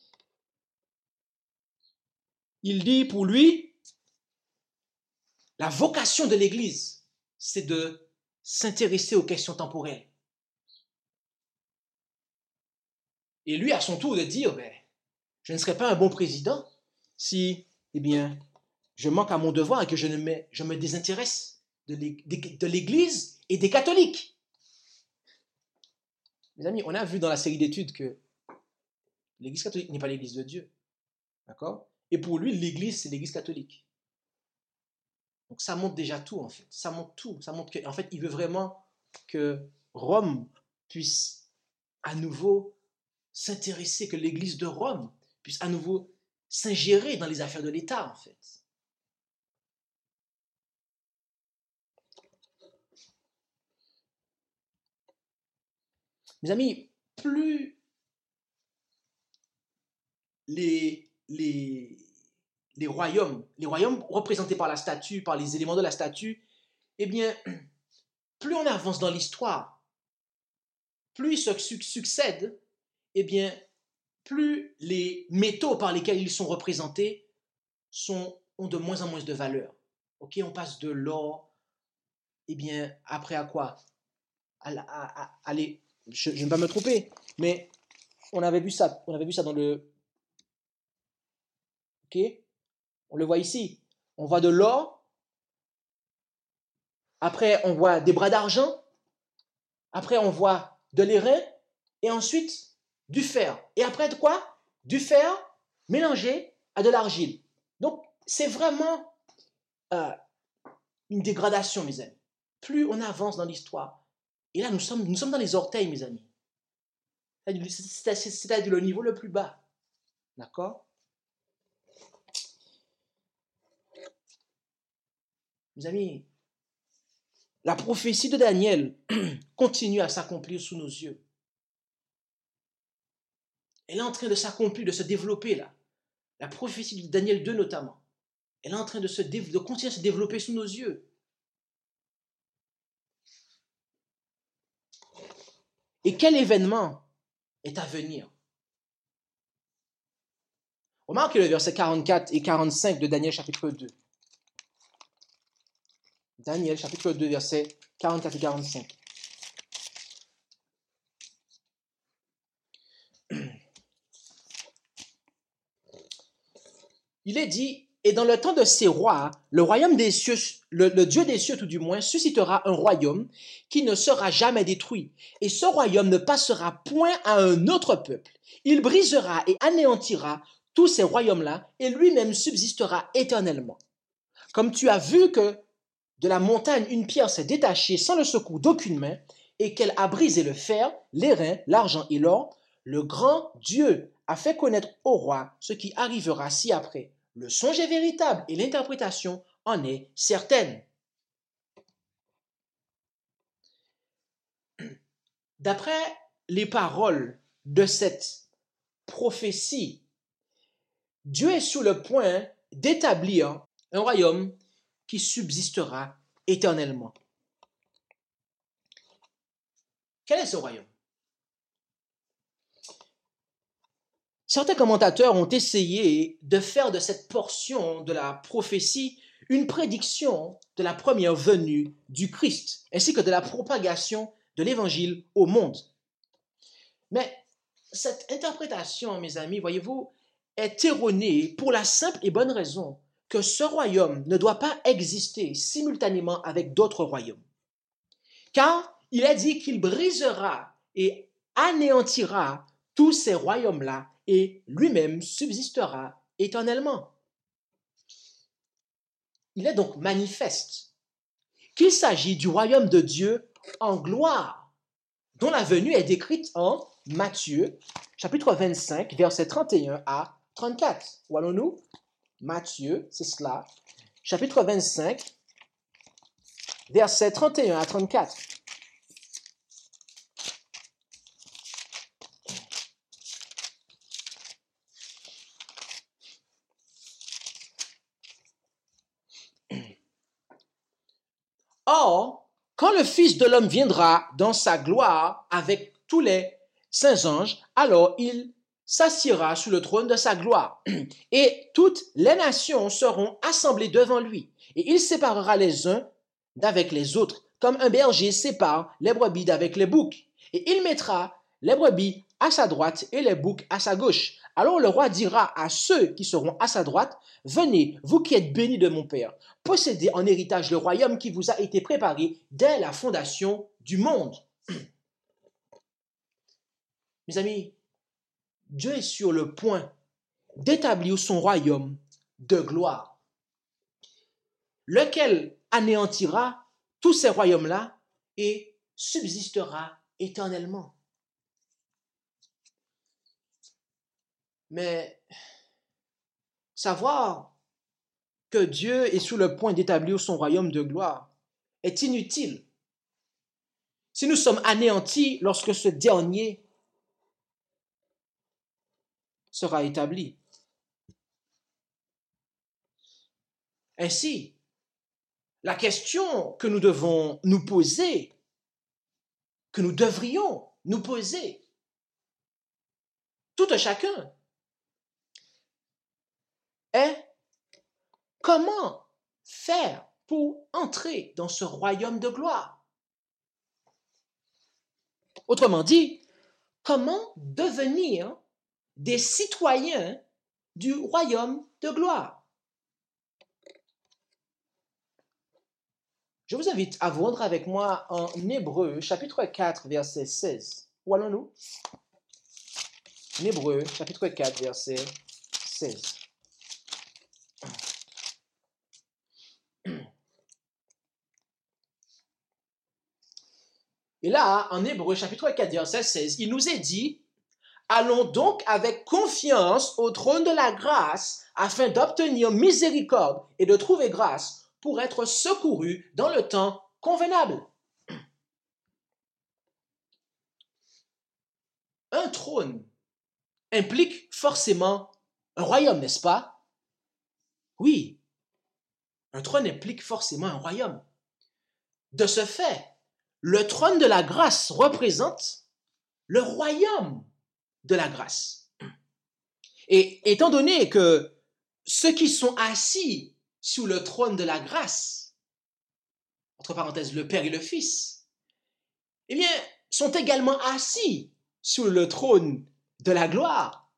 Il dit pour lui, la vocation de l'Église, c'est de s'intéresser aux questions temporelles. Et lui, à son tour, de dire, je ne serais pas un bon président si, je manque à mon devoir et que je me désintéresse de l'Église et des catholiques. Mes amis, on a vu dans la série d'études que l'Église catholique n'est pas l'Église de Dieu. D'accord? Et pour lui, l'Église, c'est l'Église catholique. Donc ça montre déjà tout, en fait. Ça montre tout. Ça montre qu'en fait, il veut vraiment que Rome puisse à nouveau s'intéresser, que l'Église de Rome puisse à nouveau s'ingérer dans les affaires de l'État, en fait. Mes amis, plus les royaumes représentés par la statue, par les éléments de la statue, eh bien, plus on avance dans l'histoire, plus ils se succèdent, eh bien, plus les métaux par lesquels ils sont représentés ont de moins en moins de valeur. Ok, on passe de l'or, eh bien, après à quoi? Allez, je ne vais pas me tromper, mais on avait vu ça dans le... Ok, on le voit ici. On voit de l'or, après on voit des bras d'argent, après on voit de l'airain, et ensuite du fer. Et après de quoi? Du fer mélangé à de l'argile. Donc, c'est vraiment une dégradation, mes amis. Plus on avance dans l'histoire, et là, nous sommes dans les orteils, mes amis. C'est-à-dire le niveau le plus bas. D'accord? Mes amis, la prophétie de Daniel continue à s'accomplir sous nos yeux. Elle est en train de s'accomplir, de se développer là. La prophétie de Daniel 2 notamment. Elle est en train de continuer à se développer sous nos yeux. Et quel événement est à venir? Remarquez le verset 44 et 45 de Daniel chapitre 2. Daniel chapitre 2, versets 44 et 45. Il est dit, et dans le temps de ces rois, le royaume des cieux, le Dieu des cieux tout du moins, suscitera un royaume qui ne sera jamais détruit. Et ce royaume ne passera point à un autre peuple. Il brisera et anéantira tous ces royaumes-là et lui-même subsistera éternellement. Comme tu as vu que de la montagne une pierre s'est détachée sans le secours d'aucune main et qu'elle a brisé le fer, l'airain, l'argent et l'or, le grand Dieu a fait connaître au roi ce qui arrivera ci-après. Le songe est véritable et l'interprétation en est certaine. D'après les paroles de cette prophétie, Dieu est sur le point d'établir un royaume qui subsistera éternellement. Quel est ce royaume? Certains commentateurs ont essayé de faire de cette portion de la prophétie une prédiction de la première venue du Christ, ainsi que de la propagation de l'évangile au monde. Mais cette interprétation, mes amis, voyez-vous, est erronée pour la simple et bonne raison que ce royaume ne doit pas exister simultanément avec d'autres royaumes. Car il est dit qu'il brisera et anéantira tous ces royaumes-là et lui-même subsistera éternellement. Il est donc manifeste qu'il s'agit du royaume de Dieu en gloire, dont la venue est décrite en Matthieu, chapitre 25, versets 31 à 34. Où allons-nous? Matthieu, c'est cela, chapitre 25, versets 31 à 34. Or, quand le Fils de l'homme viendra dans sa gloire avec tous les saints anges, alors il s'assiera sur le trône de sa gloire. Et toutes les nations seront assemblées devant lui. Et il séparera les uns d'avec les autres, comme un berger sépare les brebis d'avec les boucs. Et il mettra les brebis à sa droite et les boucs à sa gauche. Alors le roi dira à ceux qui seront à sa droite, « Venez, vous qui êtes bénis de mon Père, possédez en héritage le royaume qui vous a été préparé dès la fondation du monde. » Mes amis, Dieu est sur le point d'établir son royaume de gloire, lequel anéantira tous ces royaumes-là et subsistera éternellement. Mais savoir que Dieu est sur le point d'établir son royaume de gloire est inutile si nous sommes anéantis lorsque ce dernier sera établi. Ainsi, la question que nous devons nous poser, que nous devrions nous poser, tout un chacun, est comment faire pour entrer dans ce royaume de gloire? Autrement dit, comment devenir des citoyens du royaume de gloire? Je vous invite à vous rendre avec moi en Hébreux, chapitre 4, verset 16. Où allons-nous? En Hébreux, chapitre 4, verset 16. Et là, en Hébreux, chapitre 4, verset 16, il nous est dit, « Allons donc avec confiance au trône de la grâce afin d'obtenir miséricorde et de trouver grâce pour être secourus dans le temps convenable. » Un trône implique forcément un royaume, n'est-ce pas? Oui, un trône implique forcément un royaume. De ce fait, le trône de la grâce représente le royaume de la grâce. Et étant donné que ceux qui sont assis sous le trône de la grâce, entre parenthèses, le Père et le Fils, eh bien, sont également assis sur le trône de la gloire.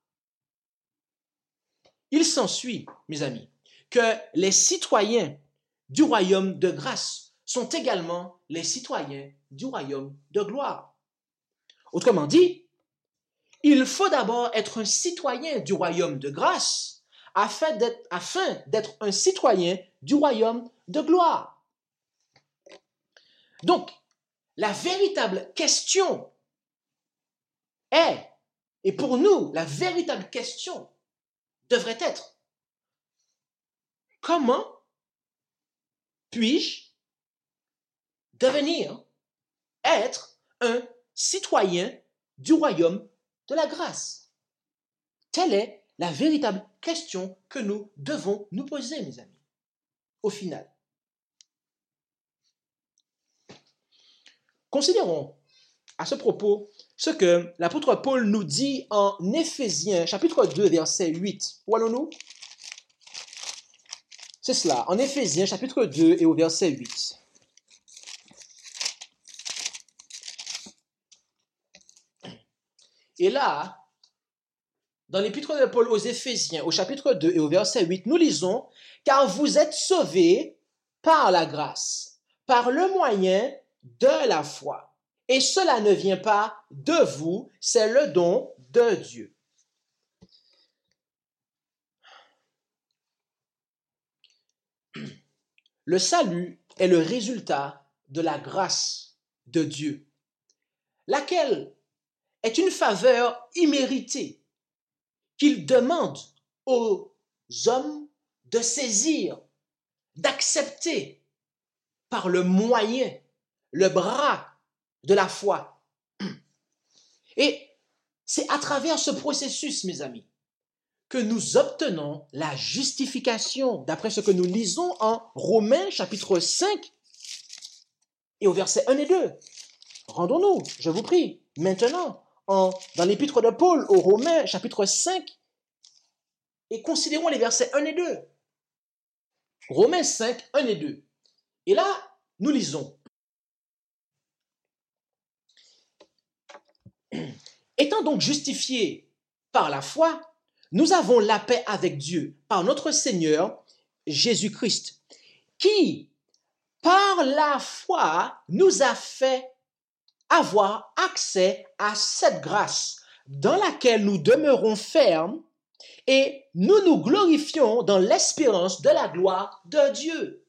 Il s'ensuit, mes amis, que les citoyens du royaume de grâce sont également les citoyens du royaume de gloire. Autrement dit, il faut d'abord être un citoyen du royaume de grâce afin d'être un citoyen du royaume de gloire. Donc, la véritable question est, et pour nous, la véritable question devrait être, comment puis-je devenir, être un citoyen du royaume de la grâce? Telle est la véritable question que nous devons nous poser, mes amis, au final. Considérons à ce propos ce que l'apôtre Paul nous dit en Éphésiens, chapitre 2, verset 8. Où allons-nous? C'est cela, en Éphésiens, chapitre 2 et au verset 8. Et là, dans l'épître de Paul aux Éphésiens, au chapitre 2 et au verset 8, nous lisons « Car vous êtes sauvés par la grâce, par le moyen de la foi. Et cela ne vient pas de vous, c'est le don de Dieu. » Le salut est le résultat de la grâce de Dieu, laquelle est une faveur imméritée qu'il demande aux hommes de saisir, d'accepter par le moyen, le bras de la foi. Et c'est à travers ce processus, mes amis, que nous obtenons la justification, d'après ce que nous lisons en Romains chapitre 5 et au verset 1 et 2. Rendons-nous, je vous prie, maintenant, dans l'épître de Paul aux Romains chapitre 5 et considérons les versets 1 et 2. Romains 5, 1 et 2. Et là, nous lisons. Étant donc justifiés par la foi, nous avons la paix avec Dieu par notre Seigneur Jésus-Christ, qui, par la foi, nous a fait avoir accès à cette grâce dans laquelle nous demeurons fermes et nous nous glorifions dans l'espérance de la gloire de Dieu.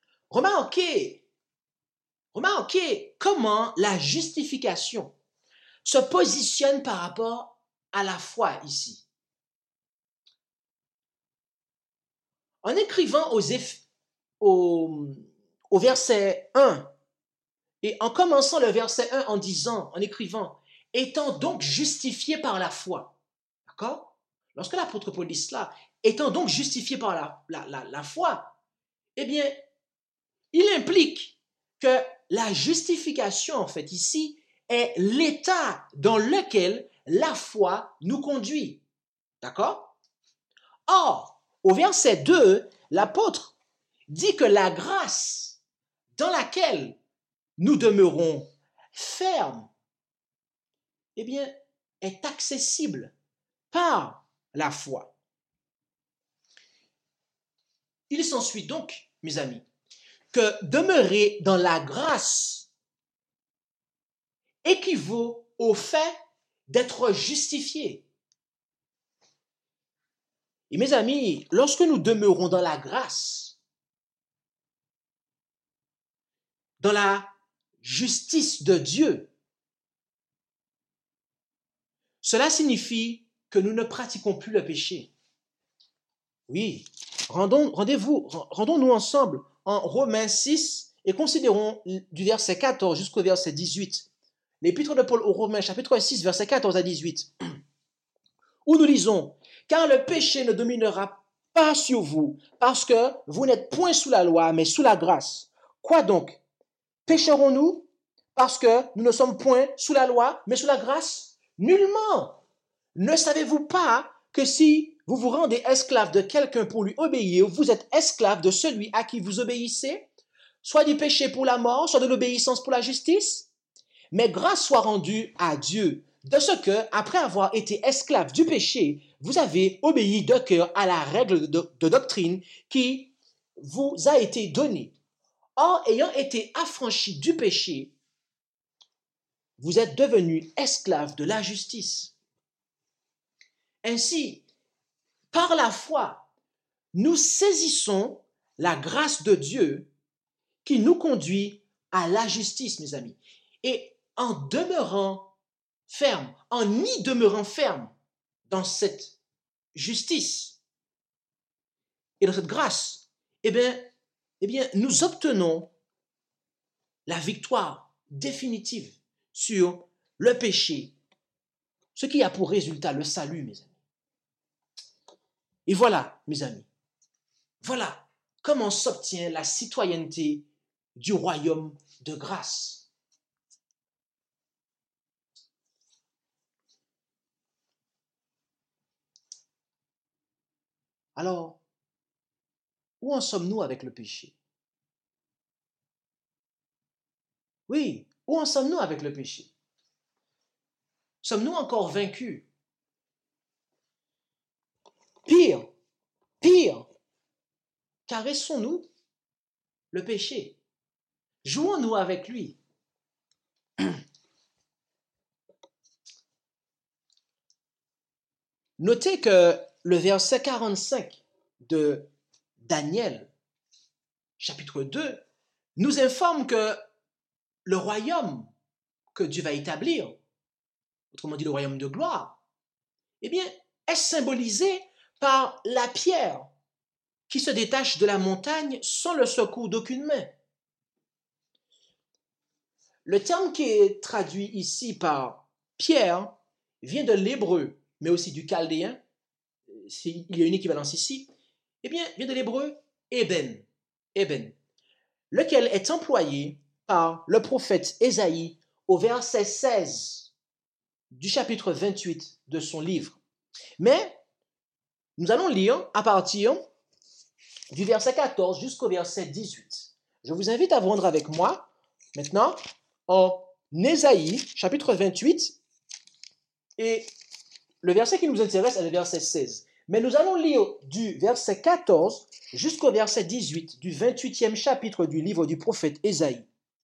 Remarquez comment la justification se positionne par rapport à la foi ici. En écrivant au verset 1, et en commençant le verset 1 en disant, en écrivant, « Étant donc justifié par la foi », d'accord? Lorsque l'apôtre Paul dit cela, « Étant donc justifié par la foi », eh bien, il implique que la justification, en fait, ici, est l'état dans lequel la foi nous conduit. D'accord? Or, au verset 2, l'apôtre dit que la grâce dans laquelle nous demeurons fermes, eh bien, est accessible par la foi. Il s'ensuit donc, mes amis, que demeurer dans la grâce équivaut au fait d'être justifié. Et mes amis, lorsque nous demeurons dans la grâce, dans la justice de Dieu, cela signifie que nous ne pratiquons plus le péché. Oui, rendons-nous ensemble en Romains 6 et considérons du verset 14 jusqu'au verset 18. L'épître de Paul aux Romains, chapitre 6, verset 14 à 18, où nous lisons « Car le péché ne dominera pas sur vous, parce que vous n'êtes point sous la loi, mais sous la grâce. Quoi donc? Pécherons-nous parce que nous ne sommes point sous la loi, mais sous la grâce? Nullement! Ne savez-vous pas que si vous vous rendez esclave de quelqu'un pour lui obéir, vous êtes esclave de celui à qui vous obéissez, soit du péché pour la mort, soit de l'obéissance pour la justice? Mais grâce soit rendue à Dieu, de ce que, après avoir été esclave du péché, vous avez obéi de cœur à la règle de doctrine qui vous a été donnée. Or, ayant été affranchis du péché, vous êtes devenus esclaves de la justice. Ainsi, par la foi, nous saisissons la grâce de Dieu qui nous conduit à la justice, mes amis. Et en demeurant ferme, en y demeurant ferme dans cette justice et dans cette grâce, eh bien, nous obtenons la victoire définitive sur le péché, ce qui a pour résultat le salut, mes amis. Et voilà, mes amis, voilà comment s'obtient la citoyenneté du royaume de grâce. Alors, où en sommes-nous avec le péché? Oui, où en sommes-nous avec le péché? Sommes-nous encore vaincus? Pire, caressons-nous le péché? Jouons-nous avec lui? Notez que le verset 45 de Daniel, chapitre 2, nous informe que le royaume que Dieu va établir, autrement dit le royaume de gloire, eh bien, est symbolisé par la pierre qui se détache de la montagne sans le secours d'aucune main. Le terme qui est traduit ici par pierre vient de l'hébreu, mais aussi du chaldéen, il y a une équivalence ici, eh bien, vient de l'hébreu eben, lequel est employé par le prophète Ésaïe au verset 16 du chapitre 28 de son livre. Mais nous allons lire à partir du verset 14 jusqu'au verset 18. Je vous invite à rendre avec moi maintenant en Ésaïe, chapitre 28, et le verset qui nous intéresse est le verset 16. Mais nous allons lire du verset 14 jusqu'au verset 18 du 28e chapitre du livre du prophète Ésaïe.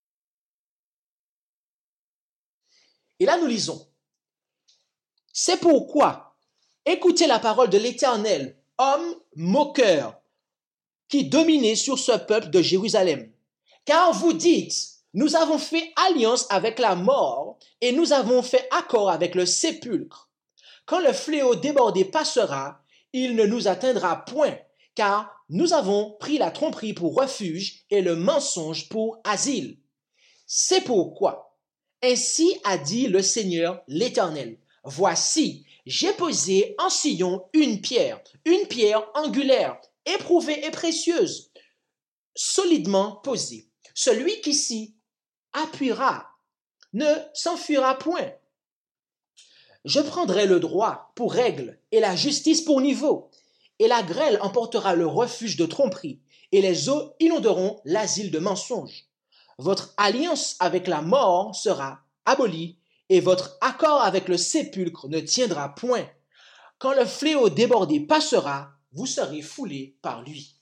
Et là, nous lisons. C'est pourquoi, écoutez la parole de l'Éternel, homme moqueur, qui dominait sur ce peuple de Jérusalem. Car vous dites, nous avons fait alliance avec la mort et nous avons fait accord avec le sépulcre. Quand le fléau débordé passera, il ne nous atteindra point, car nous avons pris la tromperie pour refuge et le mensonge pour asile. C'est pourquoi, ainsi a dit le Seigneur l'Éternel. Voici, j'ai posé en Sion une pierre angulaire, éprouvée et précieuse, solidement posée. Celui qui s'y appuiera ne s'enfuira point. Je prendrai le droit pour règle et la justice pour niveau, et la grêle emportera le refuge de tromperie, et les eaux inonderont l'asile de mensonge. Votre alliance avec la mort sera abolie, et votre accord avec le sépulcre ne tiendra point. Quand le fléau débordé passera, vous serez foulés par lui.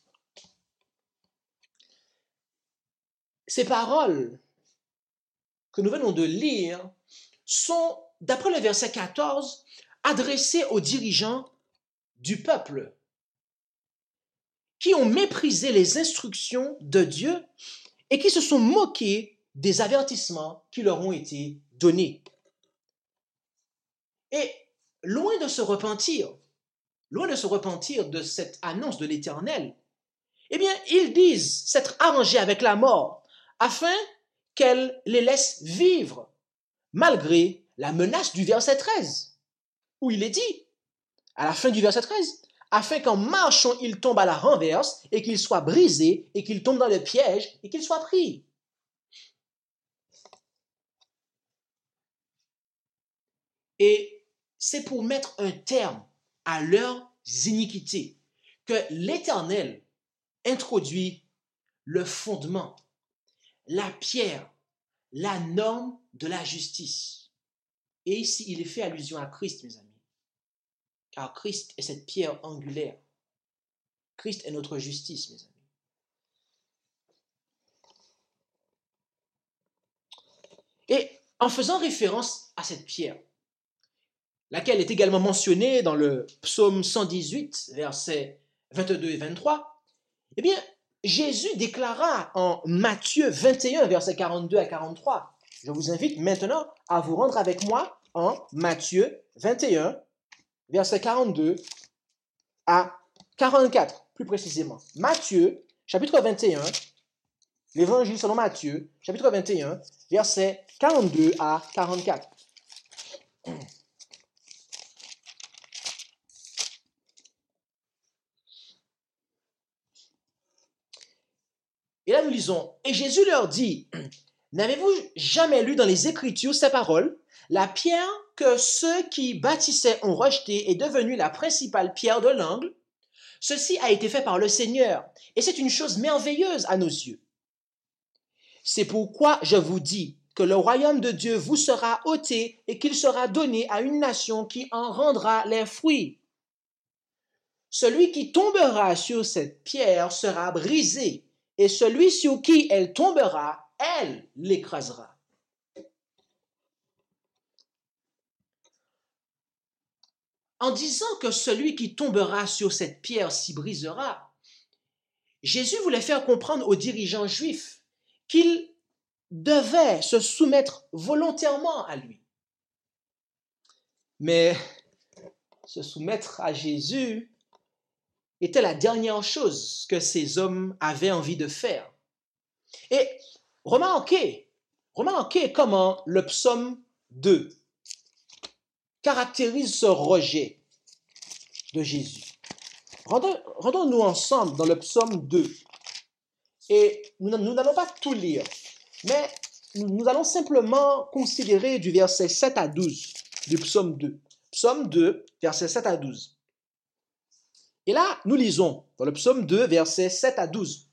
Ces paroles que nous venons de lire sont, d'après le verset 14, adressées aux dirigeants du peuple qui ont méprisé les instructions de Dieu et qui se sont moqués des avertissements qui leur ont été donnés. Et loin de se repentir de cette annonce de l'Éternel, eh bien, ils disent s'être arrangés avec la mort afin qu'elle les laisse vivre, malgré la menace du verset 13, où il est dit, à la fin du verset 13, afin qu'en marchant, il tombe à la renverse et qu'il soit brisé et qu'il tombe dans le piège et qu'il soit pris. Et c'est pour mettre un terme à leurs iniquités que l'Éternel introduit le fondement, la pierre, la norme de la justice. Et ici, il est fait allusion à Christ, mes amis. Car Christ est cette pierre angulaire. Christ est notre justice, mes amis. Et en faisant référence à cette pierre, laquelle est également mentionnée dans le psaume 118, versets 22 et 23, eh bien, Jésus déclara en Matthieu 21, versets 42 à 43. Je vous invite maintenant à vous rendre avec moi en Matthieu 21, versets 42 à 44, plus précisément. Matthieu, chapitre 21, l'évangile selon Matthieu, chapitre 21, versets 42 à 44. Et là, nous lisons, « Et Jésus leur dit, n'avez-vous jamais lu dans les Écritures ces paroles? La pierre que ceux qui bâtissaient ont rejetée est devenue la principale pierre de l'angle. Ceci a été fait par le Seigneur, et c'est une chose merveilleuse à nos yeux. C'est pourquoi je vous dis que le royaume de Dieu vous sera ôté et qu'il sera donné à une nation qui en rendra les fruits. Celui qui tombera sur cette pierre sera brisé, et celui sur qui elle tombera, elle l'écrasera. » En disant que celui qui tombera sur cette pierre s'y brisera, Jésus voulait faire comprendre aux dirigeants juifs qu'ils devaient se soumettre volontairement à lui. Mais se soumettre à Jésus était la dernière chose que ces hommes avaient envie de faire. Et remarquez comment le psaume 2 caractérise ce rejet de Jésus. Rendons-nous ensemble dans le psaume 2. Et nous n'allons pas tout lire, mais nous allons simplement considérer du verset 7 à 12 du psaume 2. Psaume 2, verset 7 à 12. Et là, nous lisons dans le psaume 2, versets 7 à 12.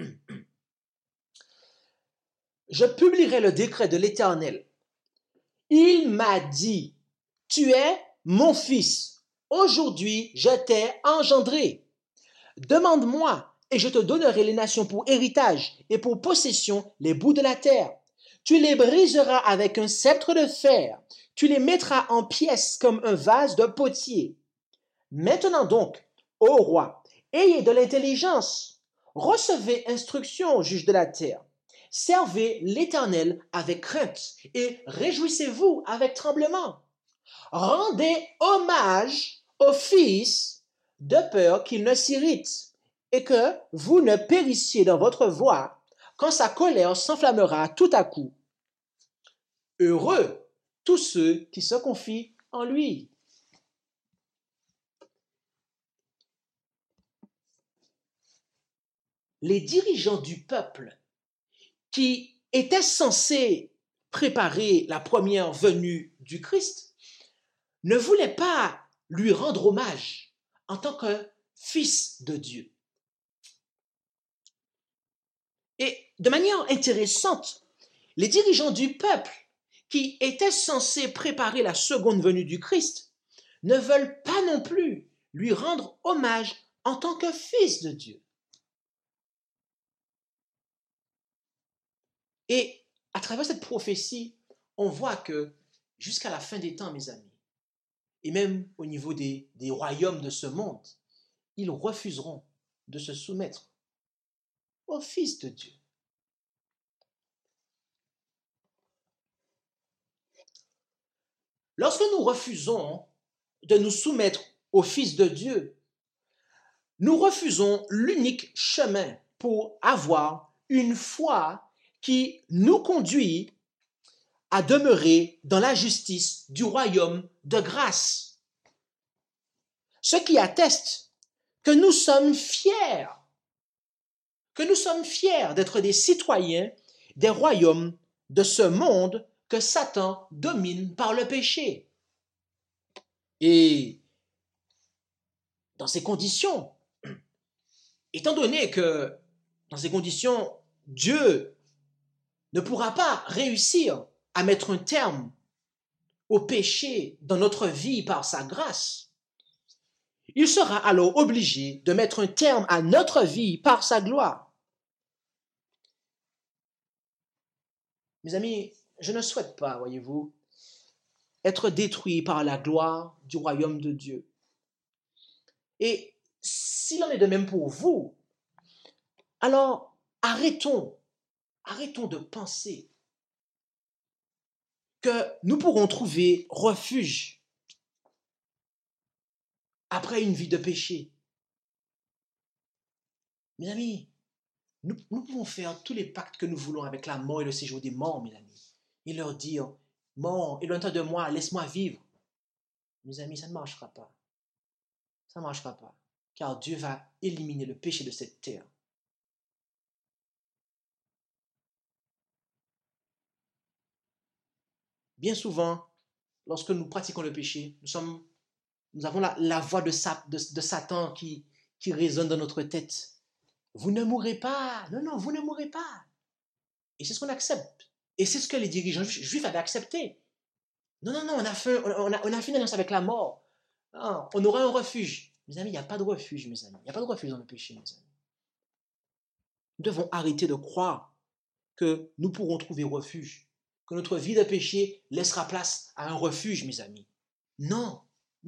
« Je publierai le décret de l'Éternel. Il m'a dit, tu es mon fils. Aujourd'hui, je t'ai engendré. Demande-moi, et je te donnerai les nations pour héritage et pour possession les bouts de la terre. Tu les briseras avec un sceptre de fer. Tu les mettras en pièces comme un vase de potier. Maintenant donc, ô roi, ayez de l'intelligence, recevez instruction, juge de la terre. servez l'Éternel avec crainte et réjouissez-vous avec tremblement. Rendez hommage au Fils de peur qu'il ne s'irrite et que vous ne périssiez dans votre voie quand sa colère s'enflammera tout à coup. Heureux tous ceux qui se confient en lui. Les dirigeants du peuple qui étaient censés préparer la première venue du Christ ne voulaient pas lui rendre hommage en tant que fils de Dieu. Et de manière intéressante, les dirigeants du peuple qui étaient censés préparer la seconde venue du Christ ne veulent pas non plus lui rendre hommage en tant que fils de Dieu. Et à travers cette prophétie, on voit que jusqu'à la fin des temps, mes amis, et même au niveau des royaumes de ce monde, ils refuseront de se soumettre au Fils de Dieu. Lorsque nous refusons de nous soumettre au Fils de Dieu, nous refusons l'unique chemin pour avoir une foi qui nous conduit à demeurer dans la justice du royaume de grâce. Ce qui atteste que nous sommes fiers d'être des citoyens des royaumes de ce monde que Satan domine par le péché. Et dans ces conditions, étant donné que dans ces conditions, Dieu ne pourra pas réussir à mettre un terme au péché dans notre vie par sa grâce, il sera alors obligé de mettre un terme à notre vie par sa gloire. Mes amis, je ne souhaite pas, voyez-vous, être détruit par la gloire du royaume de Dieu. Et s'il en est de même pour vous, alors arrêtons de penser que nous pourrons trouver refuge après une vie de péché. Mes amis, nous pouvons faire tous les pactes que nous voulons avec la mort et le séjour des morts, mes amis. Et leur dire, mort, éloigne-toi de moi, laisse-moi vivre. Mes amis, ça ne marchera pas. Ça ne marchera pas. Car Dieu va éliminer le péché de cette terre. Bien souvent, lorsque nous pratiquons le péché, nous avons la voix de Satan qui résonne dans notre tête. Vous ne mourrez pas. Non, vous ne mourrez pas. Et c'est ce qu'on accepte. Et c'est ce que les dirigeants juifs avaient accepté. Non, on a fait une alliance avec la mort. Non, on aura un refuge. Mes amis, il n'y a pas de refuge, mes amis. Il n'y a pas de refuge dans le péché, mes amis. Nous devons arrêter de croire que nous pourrons trouver refuge, que notre vie de péché laissera place à un refuge, mes amis. Non.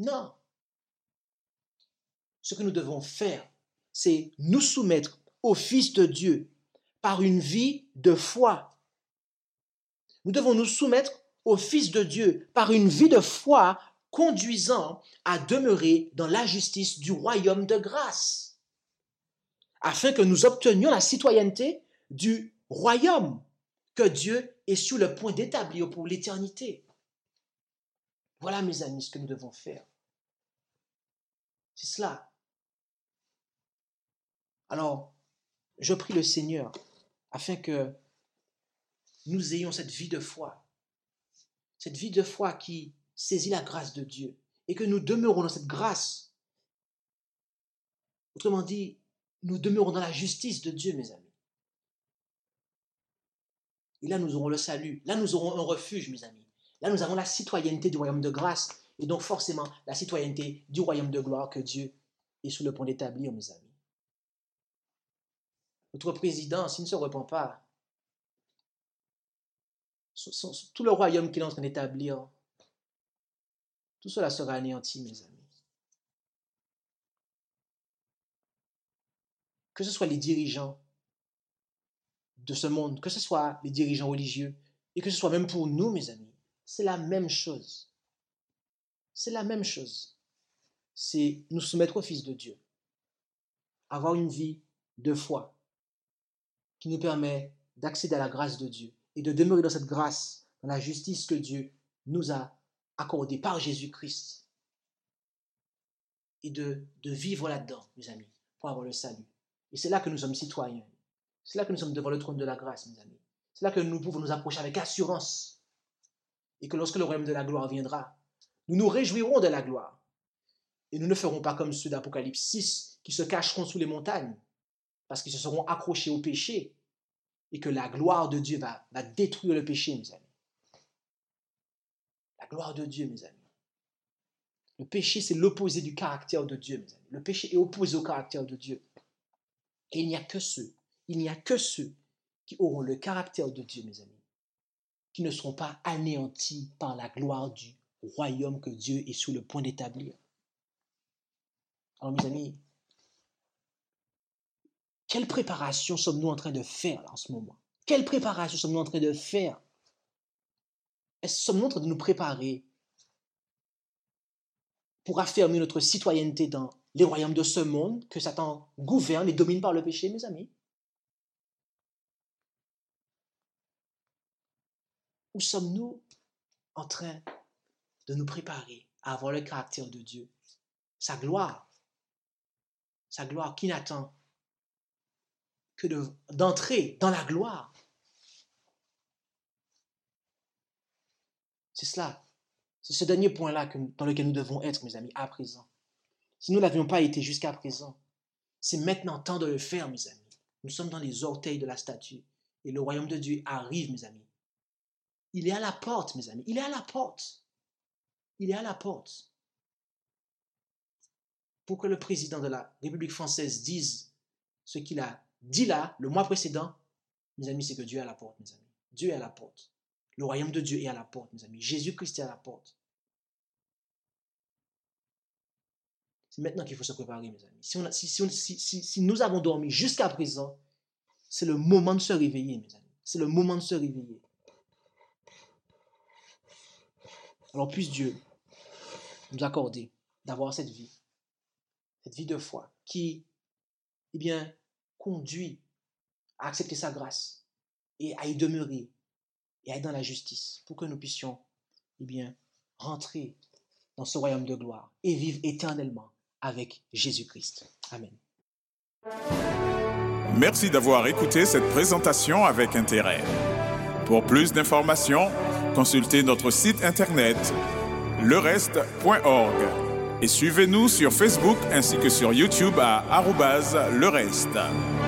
Ce que nous devons faire, c'est nous soumettre au Fils de Dieu par une vie de foi. Nous devons nous soumettre au Fils de Dieu par une vie de foi conduisant à demeurer dans la justice du royaume de grâce, afin que nous obtenions la citoyenneté du royaume que Dieu est sur le point d'établir pour l'éternité. Voilà, mes amis, ce que nous devons faire. C'est cela. Alors, je prie le Seigneur afin que nous ayons cette vie de foi qui saisit la grâce de Dieu et que nous demeurons dans cette grâce. Autrement dit, nous demeurons dans la justice de Dieu, mes amis. Et là, nous aurons le salut. Là, nous aurons un refuge, mes amis. Là, nous avons la citoyenneté du royaume de grâce et donc forcément la citoyenneté du royaume de gloire que Dieu est sur le point d'établir, mes amis. Notre président, s'il ne se repent pas, tout le royaume qu'il est en train d'établir, tout cela sera anéanti, mes amis. Que ce soit les dirigeants de ce monde, que ce soit les dirigeants religieux et que ce soit même pour nous, mes amis, c'est la même chose. C'est la même chose. C'est nous soumettre au Fils de Dieu. Avoir une vie de foi qui nous permet d'accéder à la grâce de Dieu et de demeurer dans cette grâce, dans la justice que Dieu nous a accordée par Jésus-Christ. Et de vivre là-dedans, mes amis, pour avoir le salut. Et c'est là que nous sommes citoyens. C'est là que nous sommes devant le trône de la grâce, mes amis. C'est là que nous pouvons nous approcher avec assurance. Et que lorsque le royaume de la gloire viendra, nous nous réjouirons de la gloire. Et nous ne ferons pas comme ceux d'Apocalypse 6 qui se cacheront sous les montagnes parce qu'ils se seront accrochés au péché et que la gloire de Dieu va détruire le péché, mes amis. La gloire de Dieu, mes amis. Le péché, c'est l'opposé du caractère de Dieu, mes amis. Le péché est opposé au caractère de Dieu. Et il n'y a que ceux qui auront le caractère de Dieu, mes amis, qui ne seront pas anéantis par la gloire du royaume que Dieu est sur le point d'établir. Alors, mes amis, quelle préparation sommes-nous en train de faire là, en ce moment? Quelle préparation sommes-nous en train de faire? Sommes-nous en train de nous préparer pour affirmer notre citoyenneté dans les royaumes de ce monde que Satan gouverne et domine par le péché, mes amis? Ou sommes-nous en train de nous préparer à avoir le caractère de Dieu, sa gloire qui n'attend que d'entrer dans la gloire? C'est cela. C'est ce dernier point-là dans lequel nous devons être, mes amis, à présent. Si nous ne l'avions pas été jusqu'à présent, c'est maintenant temps de le faire, mes amis. Nous sommes dans les orteils de la statue et le royaume de Dieu arrive, mes amis. Il est à la porte, mes amis. Il est à la porte. Il est à la porte. Pour que le président de la République française dise ce qu'il a dit là, le mois précédent, mes amis, c'est que Dieu est à la porte, mes amis. Dieu est à la porte. Le royaume de Dieu est à la porte, mes amis. Jésus-Christ est à la porte. C'est maintenant qu'il faut se préparer, mes amis. Si nous avons dormi jusqu'à présent, c'est le moment de se réveiller, mes amis. C'est le moment de se réveiller. Alors puisse Dieu nous accorder d'avoir cette vie de foi qui, conduit à accepter sa grâce et à y demeurer et à être dans la justice pour que nous puissions, rentrer dans ce royaume de gloire et vivre éternellement avec Jésus-Christ. Amen. Merci d'avoir écouté cette présentation avec intérêt. Pour plus d'informations, consultez notre site internet lereste.org et suivez-nous sur Facebook ainsi que sur YouTube à @lereste.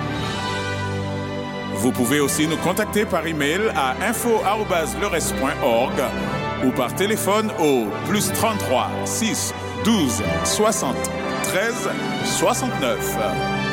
Vous pouvez aussi nous contacter par email à info@lereste.org ou par téléphone au +33 6 12 60 13 69.